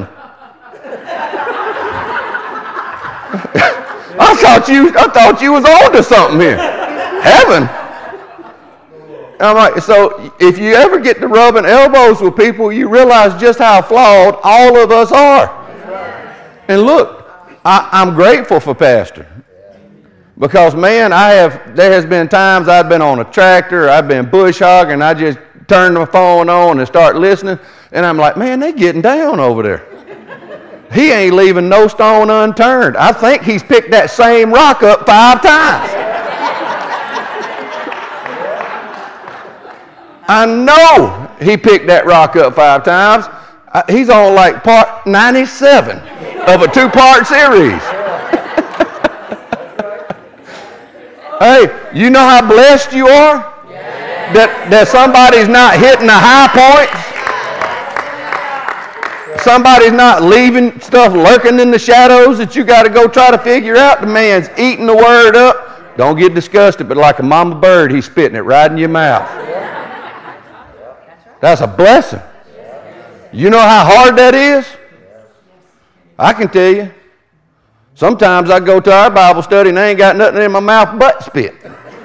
I thought you I thought you was on to something here. Heaven? I'm like, so if you ever get to rubbing elbows with people, you realize just how flawed all of us are. And look, I, I'm grateful for Pastor. Because, man, I have, there has been times I've been on a tractor, I've been bush hogging, I just turn my phone on and start listening, and I'm like, man, they getting down over there. He ain't leaving no stone unturned. I think he's picked that same rock up five times. I know he picked that rock up five times. He's on like part ninety-seven of a two-part series. Hey, you know how blessed you are? That, that somebody's not hitting the high points? Somebody's not leaving stuff lurking in the shadows that you got to go try to figure out. The man's eating the word up. Don't get disgusted, but like a mama bird, he's spitting it right in your mouth. That's a blessing. You know how hard that is? I can tell you. Sometimes I go to our Bible study and I ain't got nothing in my mouth but spit.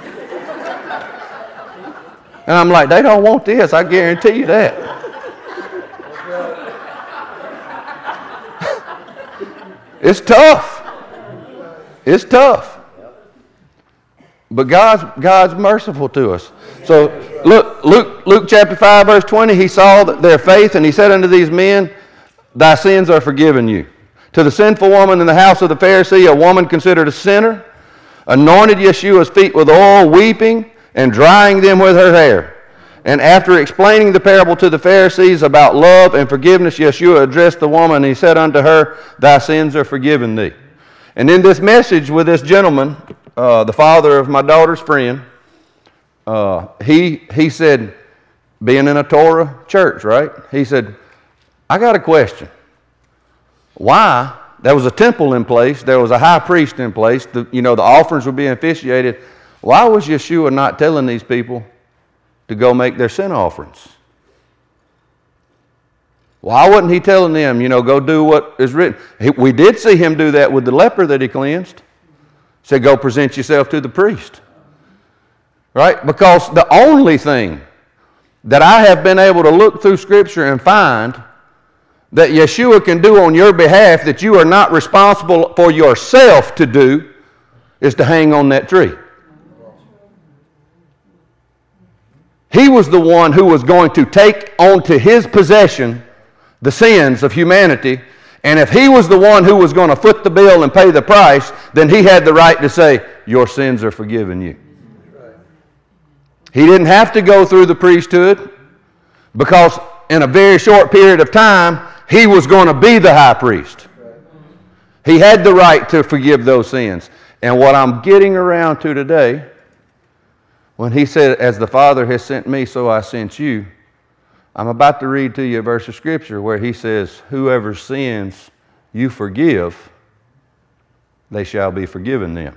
And I'm like, they don't want this, I guarantee you that. It's tough. It's tough. But God's, God's merciful to us. So look, Luke, Luke chapter five, verse twenty, he saw their faith, and he said unto these men, thy sins are forgiven you. To the sinful woman in the house of the Pharisee, a woman considered a sinner, anointed Yeshua's feet with oil, weeping and drying them with her hair. And after explaining the parable to the Pharisees about love and forgiveness, Yeshua addressed the woman, and he said unto her, thy sins are forgiven thee. And in this message with this gentleman, uh, the father of my daughter's friend, uh, he, he said, being in a Torah church, right? He said, I got a question. Why? There was a temple in place. There was a high priest in place. The, you know, the offerings were being officiated. Why was Yeshua not telling these people to go make their sin offerings? Why wasn't he telling them, you know, go do what is written? He, we did see him do that with the leper that he cleansed. He said, go present yourself to the priest. Right? Because the only thing that I have been able to look through Scripture and find that Yeshua can do on your behalf that you are not responsible for yourself to do is to hang on that tree. He was the one who was going to take onto his possession the sins of humanity, and if he was the one who was going to foot the bill and pay the price, then he had the right to say, your sins are forgiven you. He didn't have to go through the priesthood because in a very short period of time, he was going to be the high priest. He had the right to forgive those sins. And what I'm getting around to today, when he said, as the Father has sent me, so I sent you, I'm about to read to you a verse of Scripture where he says, whoever sins you forgive, they shall be forgiven them.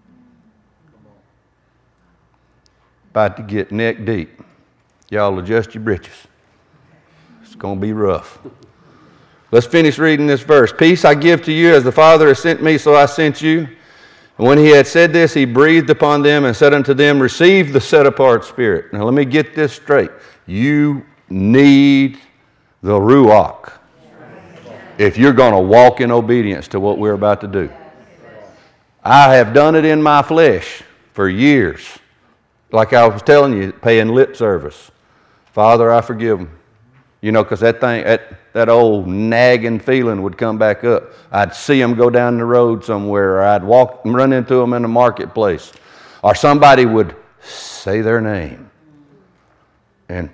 About to get neck deep. Y'all adjust your britches. It's going to be rough. Let's finish reading this verse. Peace I give to you, as the Father has sent me, so I sent you. And when he had said this, he breathed upon them and said unto them, receive the set-apart Spirit. Now let me get this straight. You need the Ruach if you're going to walk in obedience to what we're about to do. I have done it in my flesh for years. Like I was telling you, paying lip service. Father, I forgive them. You know, because that thing, that, that old nagging feeling would come back up. I'd see them go down the road somewhere, or I'd walk and run into them in the marketplace. Or somebody would say their name. And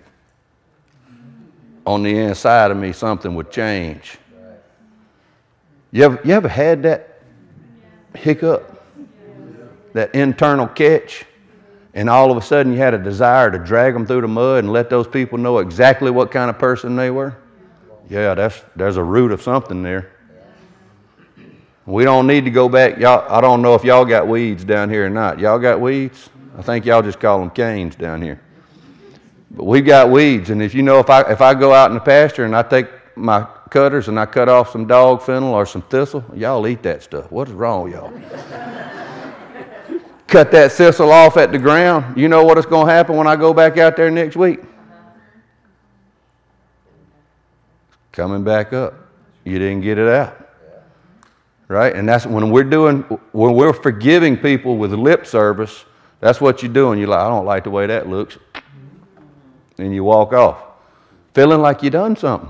on the inside of me, something would change. You ever, you ever had that hiccup? That internal catch? And all of a sudden you had a desire to drag them through the mud and let those people know exactly what kind of person they were? Yeah, that's there's a root of something there. We don't need to go back. Y'all, I don't know if y'all got weeds down here or not. Y'all got weeds? I think y'all just call them canes down here. But we've got weeds, and if you know, if I if I go out in the pasture and I take my cutters and I cut off some dog fennel or some thistle, y'all eat that stuff. What is wrong with y'all? Cut that thistle off at the ground. You know what is going to happen when I go back out there next week? Coming back up. You didn't get it out. Right? And that's when we're doing, when we're forgiving people with lip service, that's what you're doing. You're like, I don't like the way that looks. And you walk off, feeling like you done something.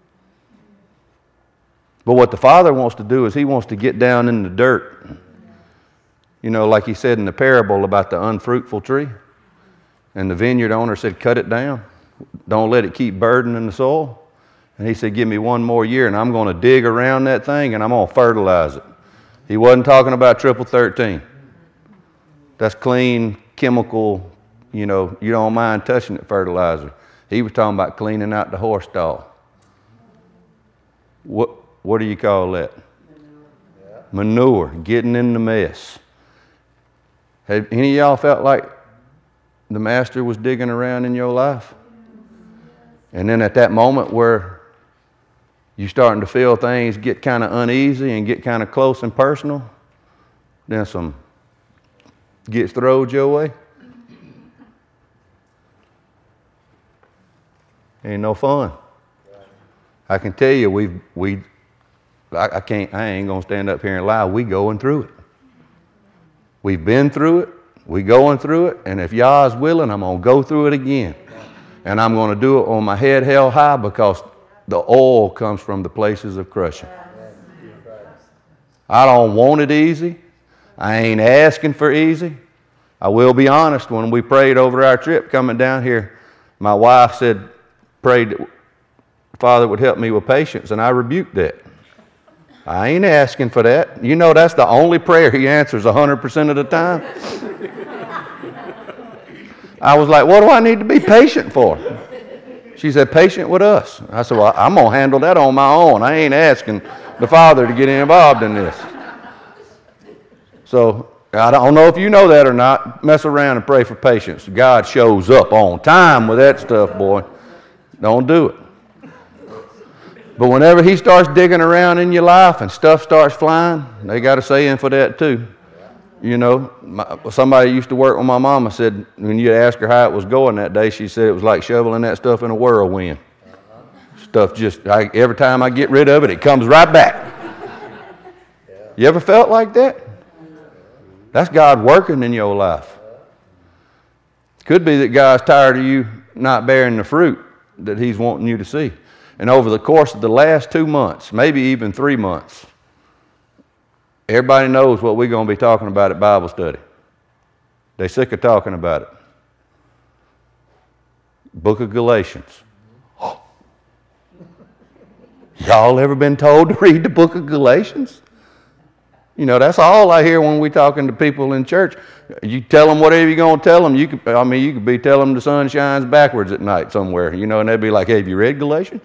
But what the Father wants to do is he wants to get down in the dirt. You know, like he said in the parable about the unfruitful tree. And the vineyard owner said, cut it down. Don't let it keep burdening the soil. And he said, give me one more year and I'm going to dig around that thing and I'm going to fertilize it. He wasn't talking about triple thirteen. That's clean, chemical, you know, you don't mind touching it fertilizer. He was talking about cleaning out the horse stall. What, what do you call that? Manure. Manure, getting in the mess. Have any of y'all felt like the master was digging around in your life? And then at that moment where you're starting to feel things get kind of uneasy and get kind of close and personal, then some gets thrown your way. Ain't no fun. I can tell you, we we I, I can't I ain't gonna stand up here and lie. We going through it. We've been through it. We going through it. And if y'all is willing, I'm gonna go through it again. And I'm gonna do it on my head held high because the oil comes from the places of crushing. I don't want it easy. I ain't asking for easy. I will be honest, when we prayed over our trip coming down here, my wife said, prayed that Father would help me with patience, and I rebuked that. I ain't asking for that. You know that's the only prayer he answers one hundred percent of the time. I was like, what do I need to be patient for? She said, patient with us. I said, well, I'm going to handle that on my own. I ain't asking the Father to get involved in this. So I don't know if you know that or not. Mess around and pray for patience. God shows up on time with that stuff, boy. Don't do it. But whenever he starts digging around in your life and stuff starts flying, they got a saying for that too. You know, my, somebody used to work with my mama said, when you ask her how it was going that day, she said it was like shoveling that stuff in a whirlwind. Uh-huh. Stuff just, I, every time I get rid of it, it comes right back. Yeah. You ever felt like that? That's God working in your life. Could be that God's tired of you not bearing the fruit that he's wanting you to see. And over the course of the last two months, maybe even three months, everybody knows what we're going to be talking about at Bible study. They're sick of talking about it. Book of Galatians. Oh. Y'all ever been told to read the book of Galatians? You know, that's all I hear when we're talking to people in church. You tell them whatever you're going to tell them. You could, I mean, you could be telling them the sun shines backwards at night somewhere, you know, and they'd be like, hey, have you read Galatians?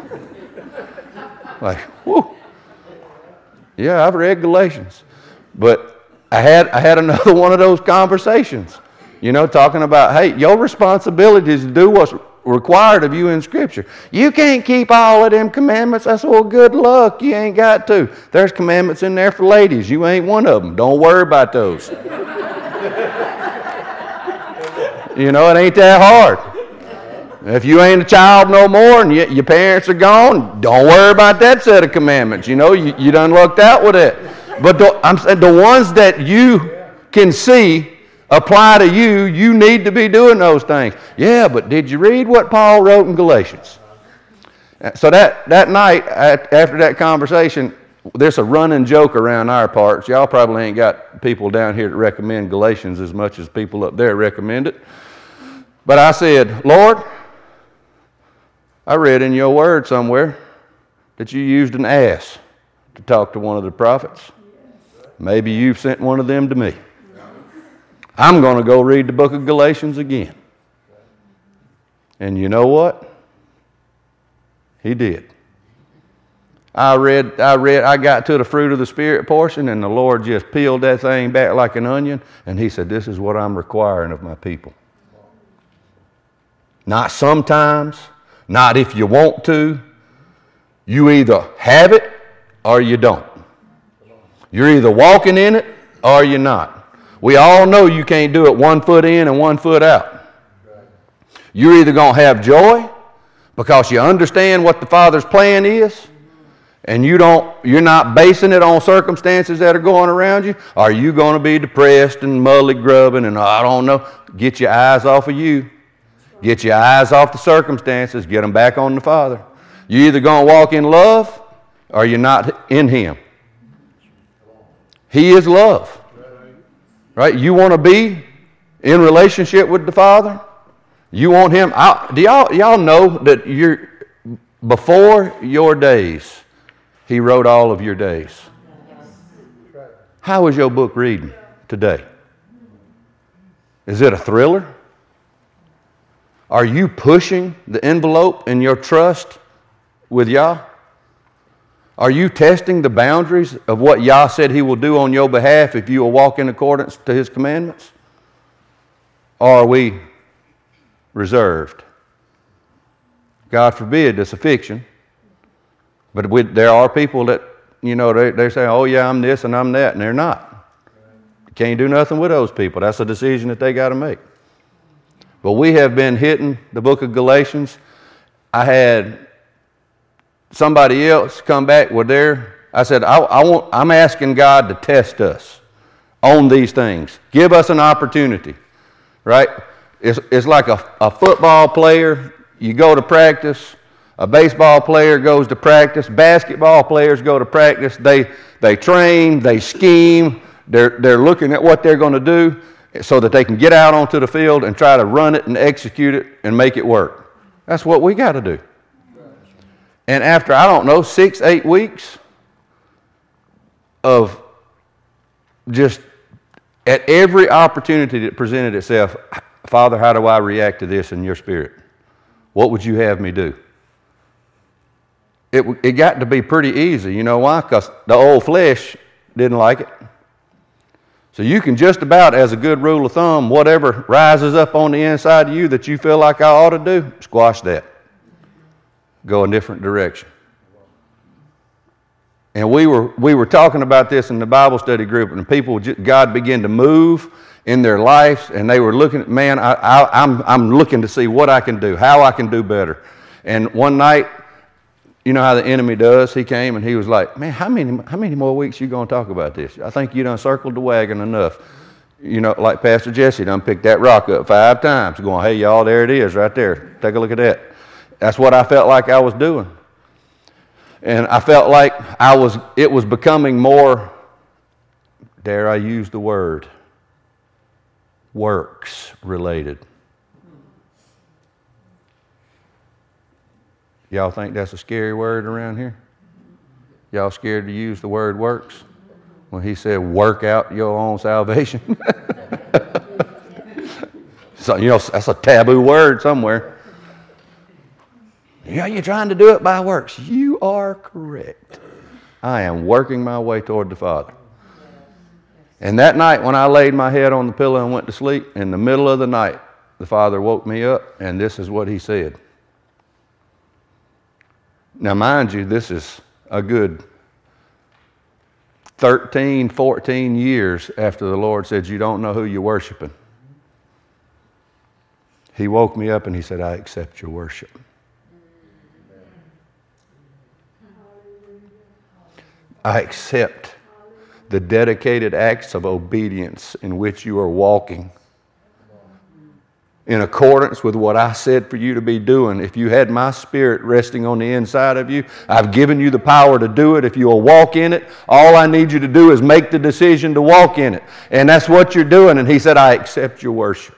Like, whoo. Yeah, I've read Galatians. But I had I had another one of those conversations, you know, talking about, hey, your responsibility is to do what's required of you in Scripture. You can't keep all of them commandments. I said, well, good luck. You ain't got to. There's commandments in there for ladies. You ain't one of them. Don't worry about those. You know, it ain't that hard. If you ain't a child no more and you, your parents are gone, don't worry about that set of commandments. You know, you, you done lucked out with it. But the, I'm saying the ones that you can see apply to you, you need to be doing those things. Yeah, but did you read what Paul wrote in Galatians? So that, that night, after that conversation, there's a running joke around our parts. Y'all probably ain't got people down here that recommend Galatians as much as people up there recommend it. But I said, Lord, I read in your word somewhere that you used an ass to talk to one of the prophets. Maybe you've sent one of them to me. I'm going to go read the book of Galatians again. And you know what? He did. I read, I read, I got to the fruit of the Spirit portion, and the Lord just peeled that thing back like an onion, and he said, this is what I'm requiring of my people. Not sometimes, not if you want to. You either have it or you don't. You're either walking in it or you're not. We all know you can't do it one foot in and one foot out. You're either going to have joy because you understand what the Father's plan is, and you don't, you're not basing it on circumstances that are going around you, are you going to be depressed and mully grubbing and I don't know? Get your eyes off of you. Get your eyes off the circumstances. Get them back on the Father. You're either going to walk in love or you're not in Him. He is love. Right? You want to be in relationship with the Father? You want Him? I, do y'all, y'all know that you're, before your days, He wrote all of your days? How is your book reading today? Is it a thriller? Are you pushing the envelope in your trust with Yah? Are you testing the boundaries of what Yah said He will do on your behalf if you will walk in accordance to His commandments? Or are we reserved? God forbid, it's a fiction. But we, there are people that, you know, they, they say, oh yeah, I'm this and I'm that, and they're not. You can't do nothing with those people. That's a decision that they got to make. But we have been hitting the book of Galatians. I had somebody else come back with their, I said, I, I want, I'm asking God to test us on these things. Give us an opportunity, right? It's, it's like a, a football player, you go to practice, a baseball player goes to practice, basketball players go to practice, they, they train, they scheme, they're, they're looking at what they're going to do so that they can get out onto the field and try to run it and execute it and make it work. That's what we got to do. And after, I don't know, six, eight weeks of just at every opportunity that presented itself, Father, how do I react to this in your spirit? What would you have me do? It, it got to be pretty easy. You know why? Because the old flesh didn't like it. So you can just about, as a good rule of thumb, whatever rises up on the inside of you that you feel like I ought to do, squash that. Go a different direction. And we were we were talking about this in the Bible study group, and people, God began to move in their lives, and they were looking at, man, I, I, I'm I'm looking to see what I can do, how I can do better. And one night, you know how the enemy does. He came and he was like, man, how many how many more weeks you going to talk about this? I think you done circled the wagon enough. You know, like Pastor Jesse done picked that rock up five times, going, hey, y'all, there it is right there. Take a look at that. That's what I felt like I was doing. And I felt like I was. It was becoming more, dare I use the word, works related. Y'all think that's a scary word around here? Y'all scared to use the word works? When he said work out your own salvation? So, you know, that's a taboo word somewhere. Yeah, you're trying to do it by works. You are correct. I am working my way toward the Father. And that night when I laid my head on the pillow and went to sleep, in the middle of the night, the Father woke me up, and this is what He said. Now, mind you, this is a good thirteen, fourteen years after the Lord said, you don't know who you're worshiping. He woke me up and He said, I accept your worship. I accept the dedicated acts of obedience in which you are walking in accordance with what I said for you to be doing. If you had my Spirit resting on the inside of you, I've given you the power to do it. If you will walk in it, all I need you to do is make the decision to walk in it. And that's what you're doing. And He said, I accept your worship.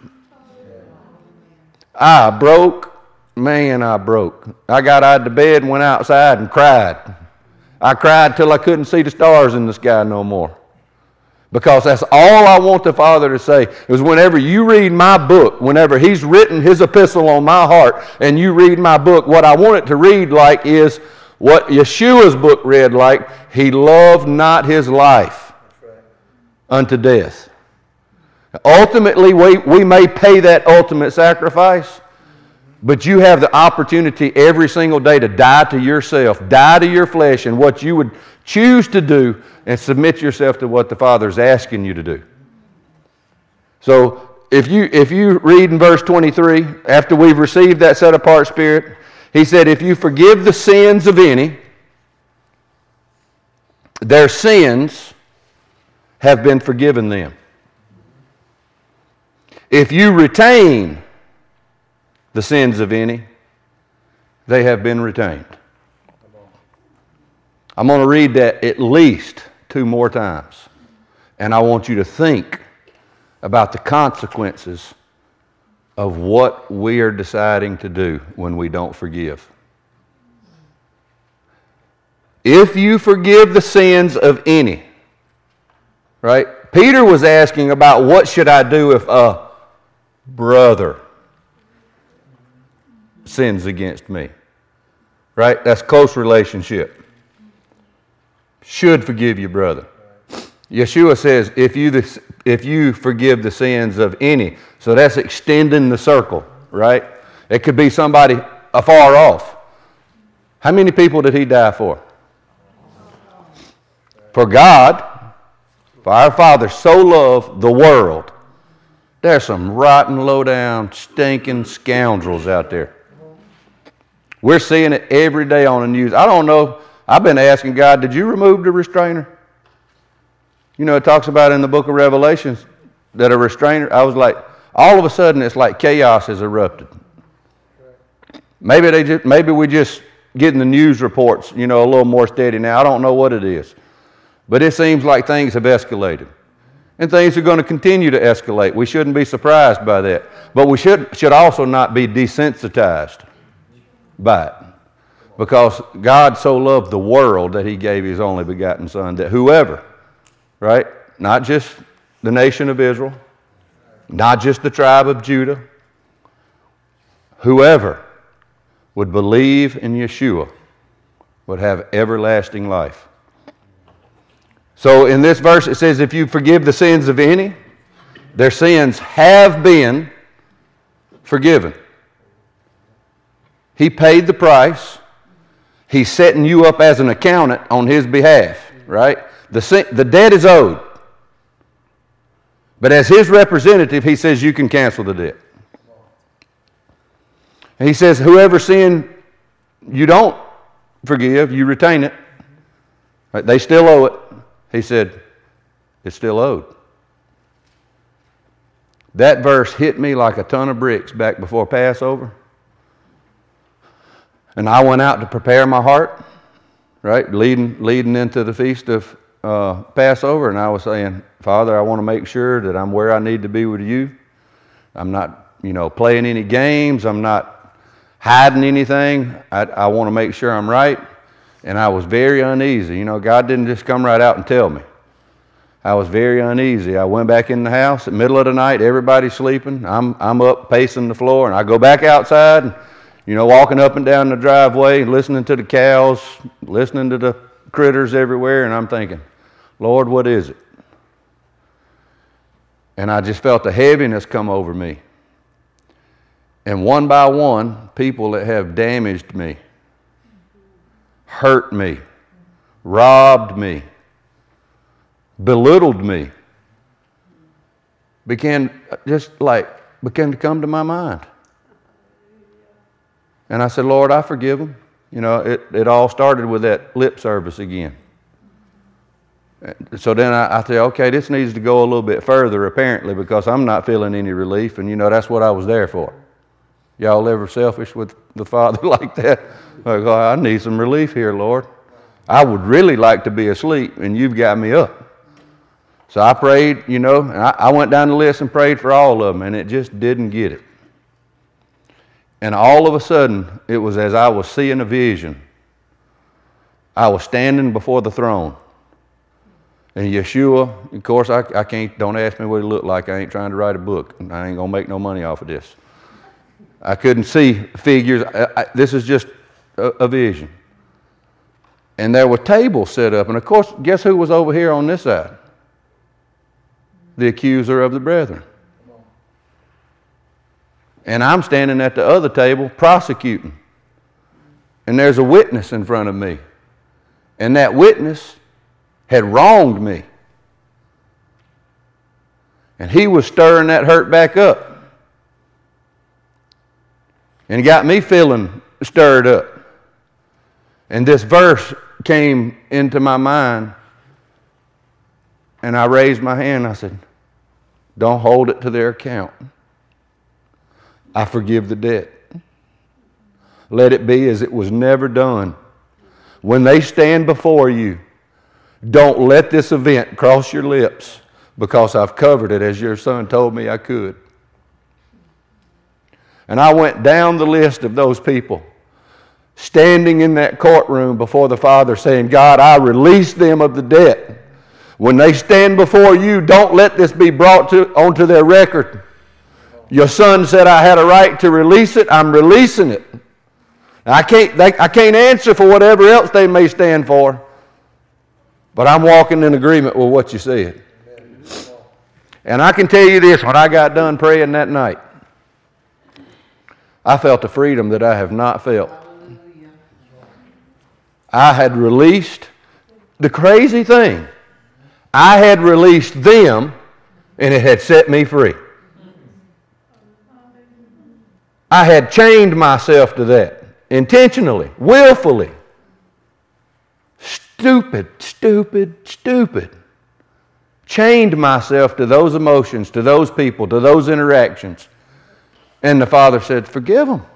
I broke. Man, I broke. I got out of the bed and went outside and cried. I cried till I couldn't see the stars in the sky no more. Because that's all I want the Father to say is whenever you read my book, whenever He's written His epistle on my heart and you read my book, what I want it to read like is what Yeshua's book read like. He loved not His life unto death. Ultimately, we, we may pay that ultimate sacrifice, but you have the opportunity every single day to die to yourself, die to your flesh and what you would choose to do, and submit yourself to what the Father's asking you to do. So if you if you read in verse twenty-three, after we've received that set-apart Spirit, He said, if you forgive the sins of any, their sins have been forgiven them. If you retain the sins of any, they have been retained. I'm going to read that at least two more times. And I want you to think about the consequences of what we are deciding to do when we don't forgive. If you forgive the sins of any, right? Peter was asking about what should I do if a brother sins against me, right? That's close relationship. Should forgive your brother. Yeshua says, if you if you forgive the sins of any, so that's extending the circle, right? It could be somebody afar off. How many people did he die for? For God, for our Father so loved the world. There's some rotten, low-down, stinking scoundrels out there. We're seeing it every day on the news. I don't know. I've been asking God, did you remove the restrainer? You know, it talks about in the book of Revelations that a restrainer, I was like, all of a sudden it's like chaos has erupted. Maybe they just, maybe we just getting the news reports, you know, a little more steady now. I don't know what it is. But it seems like things have escalated. And things are going to continue to escalate. We shouldn't be surprised by that. But we should, should also not be desensitized by it. Because God so loved the world that he gave his only begotten Son, that whoever, right, not just the nation of Israel, not just the tribe of Judah, whoever would believe in Yeshua would have everlasting life. So in this verse it says, if you forgive the sins of any, their sins have been forgiven. He paid the price. He's setting you up as an accountant on his behalf, right? The, the debt is owed. But as his representative, he says you can cancel the debt. And he says whoever sin you don't forgive, you retain it. Right? They still owe it. He said, it's still owed. That verse hit me like a ton of bricks back before Passover. And I went out to prepare my heart, right, leading, leading into the feast of uh, Passover. And I was saying, Father, I want to make sure that I'm where I need to be with you. I'm not, you know, playing any games. I'm not hiding anything. I, I want to make sure I'm right. And I was very uneasy. You know, God didn't just come right out and tell me. I was very uneasy. I went back in the house in the middle of the night. Everybody's sleeping. I'm, I'm up pacing the floor. And I go back outside and, you know, walking up and down the driveway, listening to the cows, listening to the critters everywhere, and I'm thinking, Lord, what is it? And I just felt a heaviness come over me. And one by one, people that have damaged me, hurt me, robbed me, belittled me, began just like, began to come to my mind. And I said, Lord, I forgive them. You know, it, it all started with that lip service again. So then I, I said, okay, this needs to go a little bit further, apparently, because I'm not feeling any relief. And, you know, that's what I was there for. Y'all ever selfish with the Father like that? Like, oh, I need some relief here, Lord. I would really like to be asleep, and you've got me up. So I prayed, you know, and I, I went down the list and prayed for all of them, and it just didn't get it. And all of a sudden, it was as I was seeing a vision. I was standing before the throne. And Yeshua, of course, I, I can't, don't ask me what he looked like. I ain't trying to write a book. I ain't going to make no money off of this. I couldn't see figures. I, I, this is just a, a vision. And there were tables set up. And of course, guess who was over here on this side? The accuser of the brethren. And I'm standing at the other table prosecuting. And there's a witness in front of me. And that witness had wronged me. And he was stirring that hurt back up. And it got me feeling stirred up. And this verse came into my mind And I raised my hand and I said, don't hold it to their account. I forgive the debt. Let it be as it was never done. When they stand before you, don't let this event cross your lips, because I've covered it as your son told me I could. And I went down the list of those people standing in that courtroom before the Father saying, God, I release them of the debt. When they stand before you, don't let this be brought to, onto their record. Your son said I had a right to release it. I'm releasing it. I can't, they, I can't answer for whatever else they may stand for, but I'm walking in agreement with what you said. And I can tell you this, when I got done praying that night, I felt a freedom that I have not felt. I had released, the crazy thing, I had released them, and it had set me free. I had chained myself to that, intentionally, willfully. Stupid, stupid, stupid. Chained myself to those emotions, to those people, to those interactions. And the Father said, forgive them.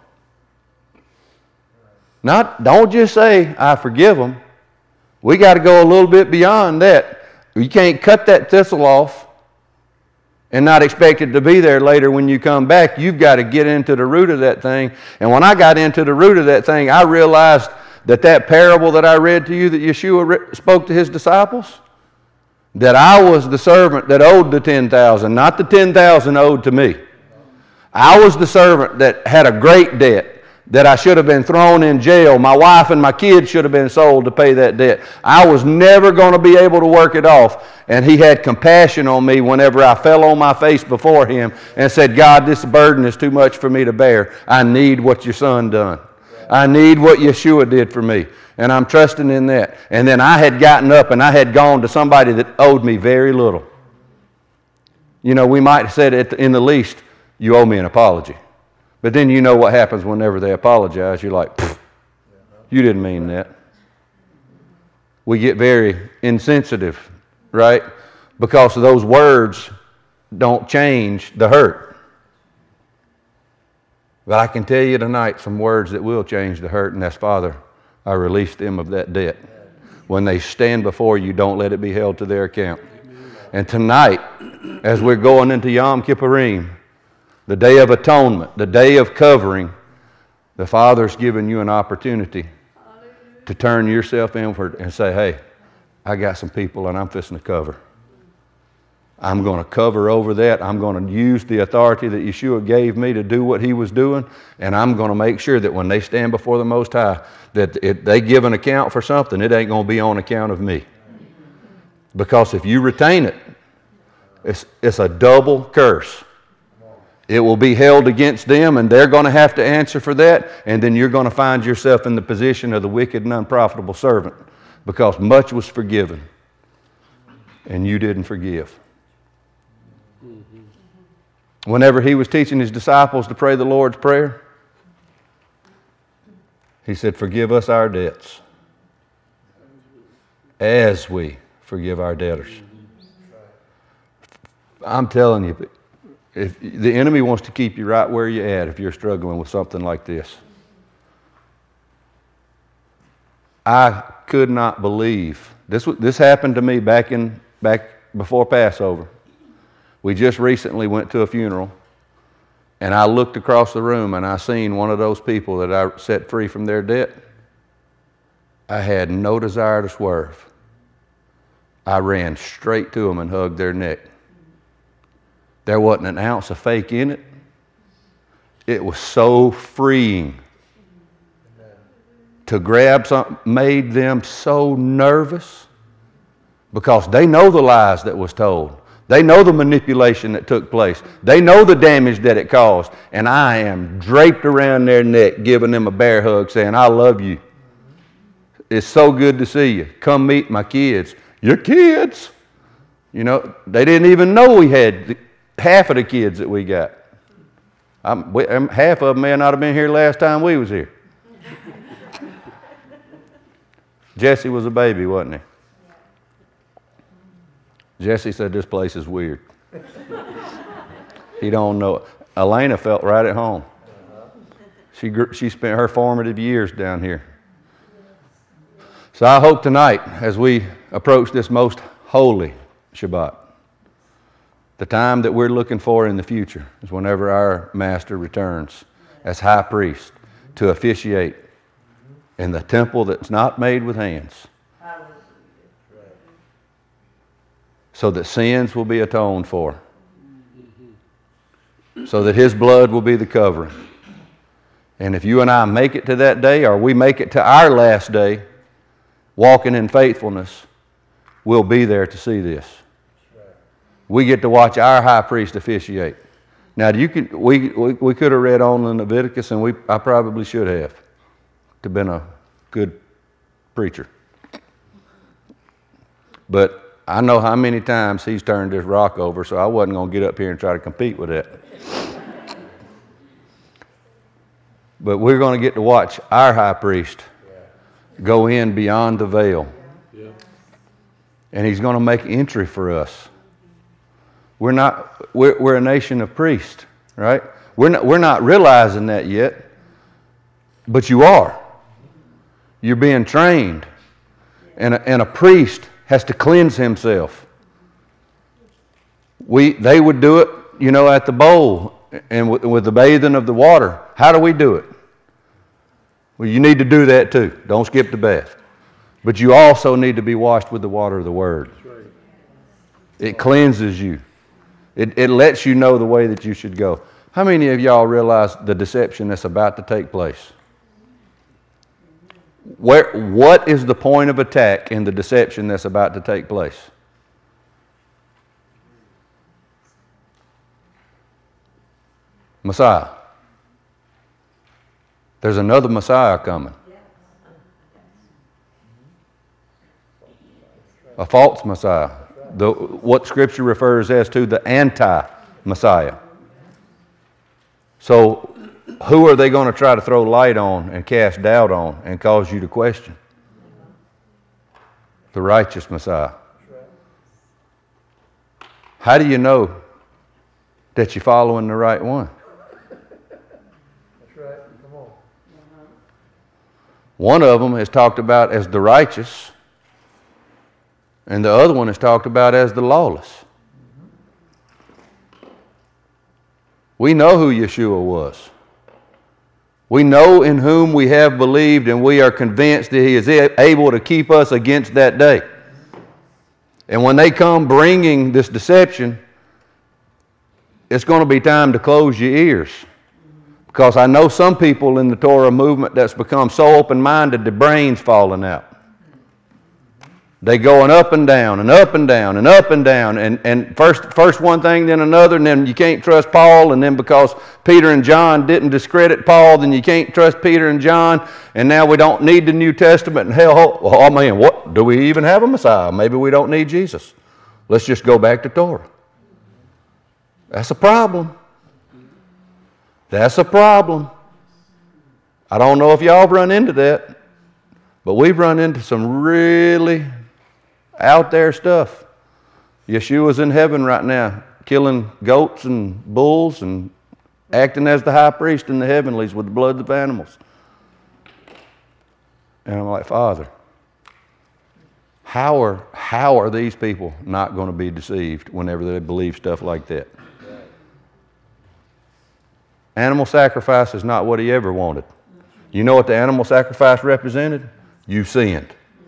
Not, don't just say, I forgive them. We got to go a little bit beyond that. You can't cut that thistle off and not expect it to be there later when you come back. You've got to get into the root of that thing. And when I got into the root of that thing, I realized that that parable that I read to you that Yeshua re- spoke to his disciples, that I was the servant that owed the ten thousand, not the ten thousand owed to me. I was the servant that had a great debt, that I should have been thrown in jail. My wife and my kids should have been sold to pay that debt. I was never going to be able to work it off. And he had compassion on me whenever I fell on my face before him and said, God, this burden is too much for me to bear. I need what your son done. I need what Yeshua did for me. And I'm trusting in that. And then I had gotten up and I had gone to somebody that owed me very little. You know, we might have said it in the least, you owe me an apology. But then you know what happens whenever they apologize. You're like, you didn't mean that. We get very insensitive, right? Because those words don't change the hurt. But I can tell you tonight some words that will change the hurt, and that's, Father, I release them of that debt. When they stand before you, don't let it be held to their account. And tonight, as we're going into Yom Kippurim, the Day of Atonement, the Day of Covering, the Father's given you an opportunity to turn yourself inward and say, hey, I got some people and I'm fixing to cover. I'm going to cover over that. I'm going to use the authority that Yeshua gave me to do what he was doing, and I'm going to make sure that when they stand before the Most High, that if they give an account for something, it ain't going to be on account of me. Because if you retain it, it's, it's a double curse. It will be held against them, and they're going to have to answer for that, and then you're going to find yourself in the position of the wicked and unprofitable servant, because much was forgiven, and you didn't forgive. Whenever he was teaching his disciples to pray the Lord's Prayer, he said, forgive us our debts as we forgive our debtors. I'm telling you, if the enemy wants to keep you right where you're at if you're struggling with something like this. I could not believe this. This happened to me back in back before Passover. We just recently went to a funeral, and I looked across the room and I seen one of those people that I set free from their debt. I had no desire to swerve. I ran straight to them and hugged their neck. There wasn't an ounce of fake in it. It was so freeing. To grab something made them so nervous because they know the lies that was told. They know the manipulation that took place. They know the damage that it caused. And I am draped around their neck, giving them a bear hug, saying, I love you. It's so good to see you. Come meet my kids. Your kids? You know, they didn't even know we had half of the kids that we got. I'm, we, I'm, half of them may not have been here last time we was here. Jesse was a baby, wasn't he? Jesse said this place is weird. He don't know it. Elena felt right at home. She, gr- she spent her formative years down here. So I hope tonight, as we approach this most holy Shabbat, the time that we're looking for in the future is whenever our Master returns as high priest to officiate in the temple that's not made with hands, so that sins will be atoned for, so that His blood will be the covering. And if you and I make it to that day, or we make it to our last day, walking in faithfulness, we'll be there to see this. We get to watch our high priest officiate. Now, you could, we, we, we could have read on in Leviticus, and we, I probably should have, to been a good preacher. But I know how many times he's turned this rock over, so I wasn't going to get up here and try to compete with that. But we're going to get to watch our high priest go in beyond the veil. And he's going to make entry for us. We're not, we're, we're a nation of priests, right? We're not, we're not realizing that yet, but you are. You're being trained. And a, and a priest has to cleanse himself. We, they would do it, you know, at the bowl and with, with the bathing of the water. How do we do it? Well, you need to do that too. Don't skip the bath. But you also need to be washed with the water of the Word. It cleanses you. It, it lets you know the way that you should go. How many of y'all realize the deception that's about to take place? Where, what is the point of attack in the deception that's about to take place? Messiah. There's another Messiah coming. A false Messiah. The, what Scripture refers as to the anti-Messiah. So, who are they going to try to throw light on and cast doubt on and cause you to question? The righteous Messiah. How do you know that you're following the right one? That's right. Come on. One of them is talked about as the righteous, and the other one is talked about as the lawless. We know who Yeshua was. We know in whom we have believed, and we are convinced that He is able to keep us against that day. And when they come bringing this deception, it's going to be time to close your ears. Because I know some people in the Torah movement that's become so open-minded, the brain's falling out. They going up and down and up and down and up and down. And, and first, first one thing, then another, and then you can't trust Paul. And then because Peter and John didn't discredit Paul, then you can't trust Peter and John. And now we don't need the New Testament. And hell, oh man, what, do we even have a Messiah? Maybe we don't need Jesus. Let's just go back to Torah. That's a problem. That's a problem. I don't know if y'all have run into that, but we've run into some really out there stuff. Yeshua's in heaven right now, killing goats and bulls and acting as the high priest in the heavenlies with the blood of animals. And I'm like, Father, how are, how are these people not going to be deceived whenever they believe stuff like that? Animal sacrifice is not what He ever wanted. You know what the animal sacrifice represented? You sinned.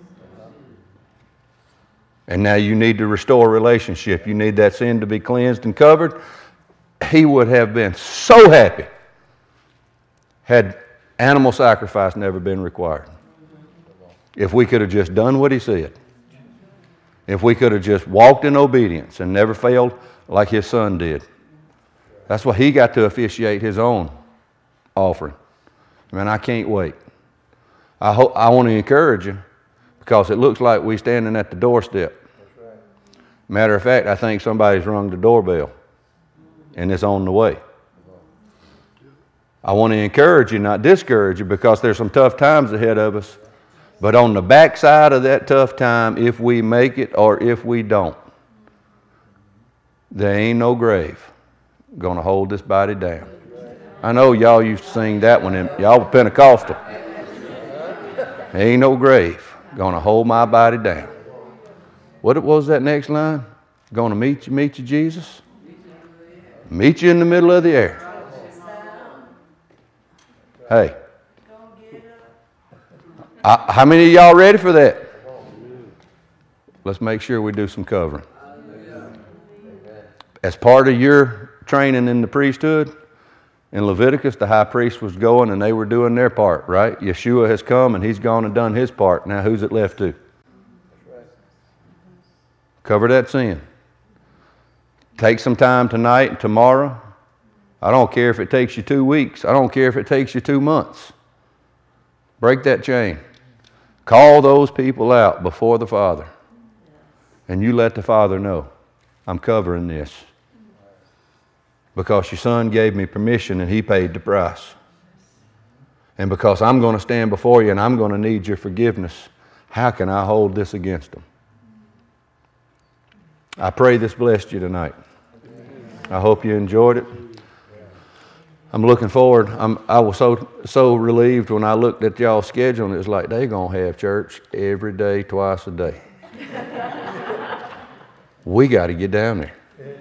And now you need to restore a relationship. You need that sin to be cleansed and covered. He would have been so happy had animal sacrifice never been required. If we could have just done what He said. If we could have just walked in obedience and never failed like His Son did. That's why He got to officiate His own offering. Man, I can't wait. I hope, I want to encourage you, because it looks like we're standing at the doorstep. That's right. Matter of fact, I think somebody's rung the doorbell, and it's on the way. I want to encourage you, not discourage you, because there's some tough times ahead of us. But on the backside of that tough time, if we make it or if we don't, there ain't no grave going to hold this body down. I know y'all used to sing that one, and y'all were Pentecostal. There ain't no grave going to hold my body down. What was that next line? Going to meet you, meet you, Jesus? Meet you in the middle of the air. Hey. I, how many of y'all ready for that? Let's make sure we do some covering. As part of your training in the priesthood, in Leviticus, the high priest was going and they were doing their part, right? Yeshua has come and he's gone and done his part. Now who's it left to? Cover that sin. Take some time tonight and tomorrow. I don't care if it takes you two weeks. I don't care if it takes you two months. Break that chain. Call those people out before the Father. And you let the Father know, I'm covering this. Because your Son gave me permission and he paid the price. And because I'm going to stand before you and I'm going to need your forgiveness, how can I hold this against them? I pray this blessed you tonight. I hope you enjoyed it. I'm looking forward. I'm, I was so so relieved when I looked at y'all's schedule and it was like they're going to have church every day, twice a day. We got to get down there.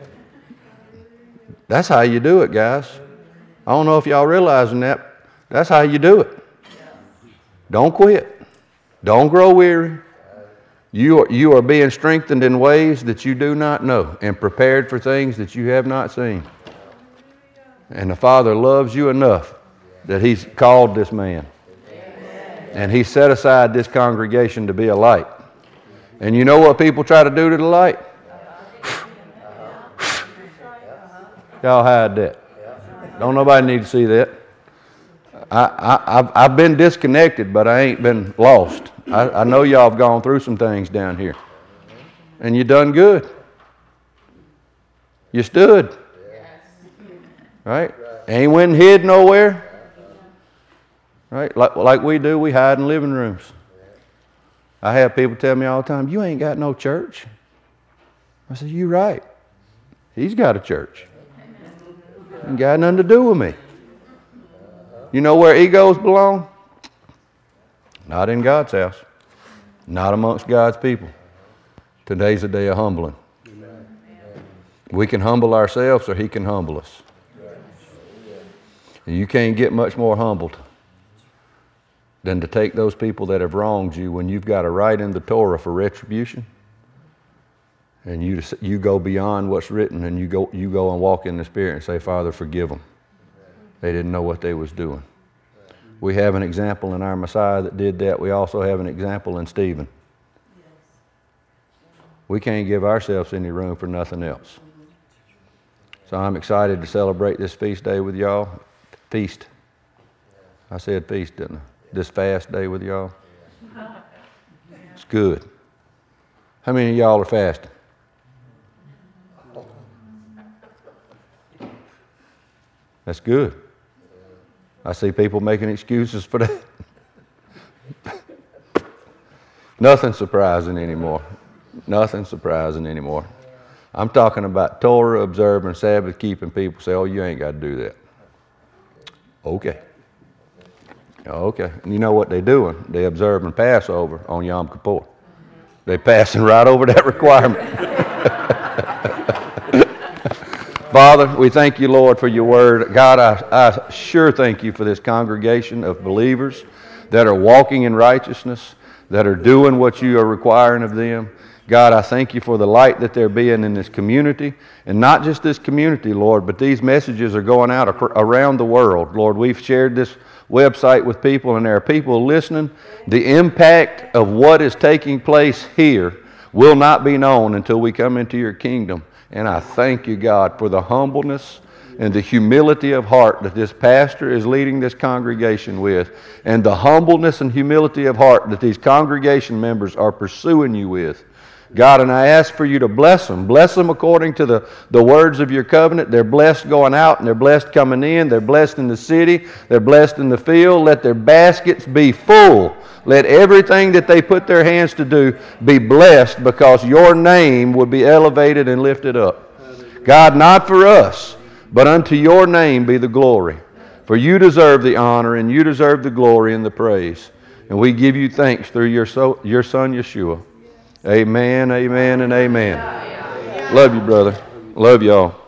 That's how you do it, guys. I don't know if y'all realizing that. That's how you do it. Don't quit. Don't grow weary. You are, you are being strengthened in ways that you do not know and prepared for things that you have not seen. And the Father loves you enough that He's called this man. And He set aside this congregation to be a light. And you know what people try to do to the light? Y'all hide that. Don't nobody need to see that. I, I, I've, I've been disconnected, but I ain't been lost. I, I know y'all have gone through some things down here. And you done good. You stood. Right? Ain't went and hid nowhere. Right? Like, like we do, we hide in living rooms. I have people tell me all the time, you ain't got no church. I said, you right. He's got a church. Ain't got nothing to do with me. You know where egos belong? Not in God's house. Not amongst God's people. Today's a day of humbling. We can humble ourselves or He can humble us. And you can't get much more humbled than to take those people that have wronged you when you've got a right in the Torah for retribution. And you you go beyond what's written and you go you go and walk in the Spirit and say, Father, forgive them. They didn't know what they was doing. We have an example in our Messiah that did that. We also have an example in Stephen. We can't give ourselves any room for nothing else. So I'm excited to celebrate this feast day with y'all. Feast. I said feast, didn't I? This fast day with y'all. It's good. How many of y'all are fasting? That's good. I see people making excuses for that. Nothing surprising anymore. Nothing surprising anymore. I'm talking about Torah observing, Sabbath keeping people say, oh, you ain't got to do that. Okay. Okay. And you know what they're doing? They're observing Passover on Yom Kippur. They're passing right over that requirement. Father, we thank you, Lord, for your word. God, I, I sure thank you for this congregation of believers that are walking in righteousness, that are doing what you are requiring of them. God, I thank you for the light that they're being in this community. And not just this community, Lord, but these messages are going out ac- around the world. Lord, we've shared this website with people, and there are people listening. The impact of what is taking place here will not be known until we come into your kingdom. And I thank you, God, for the humbleness and the humility of heart that this pastor is leading this congregation with, and the humbleness and humility of heart that these congregation members are pursuing you with. God, and I ask for you to bless them. Bless them according to the, the words of your covenant. They're blessed going out and they're blessed coming in. They're blessed in the city. They're blessed in the field. Let their baskets be full. Let everything that they put their hands to do be blessed, because your name would be elevated and lifted up. God, not for us, but unto your name be the glory. For you deserve the honor, and you deserve the glory and the praise. And we give you thanks through your, so, your Son, Yeshua. Amen, amen, and amen. Love you, brother. Love y'all.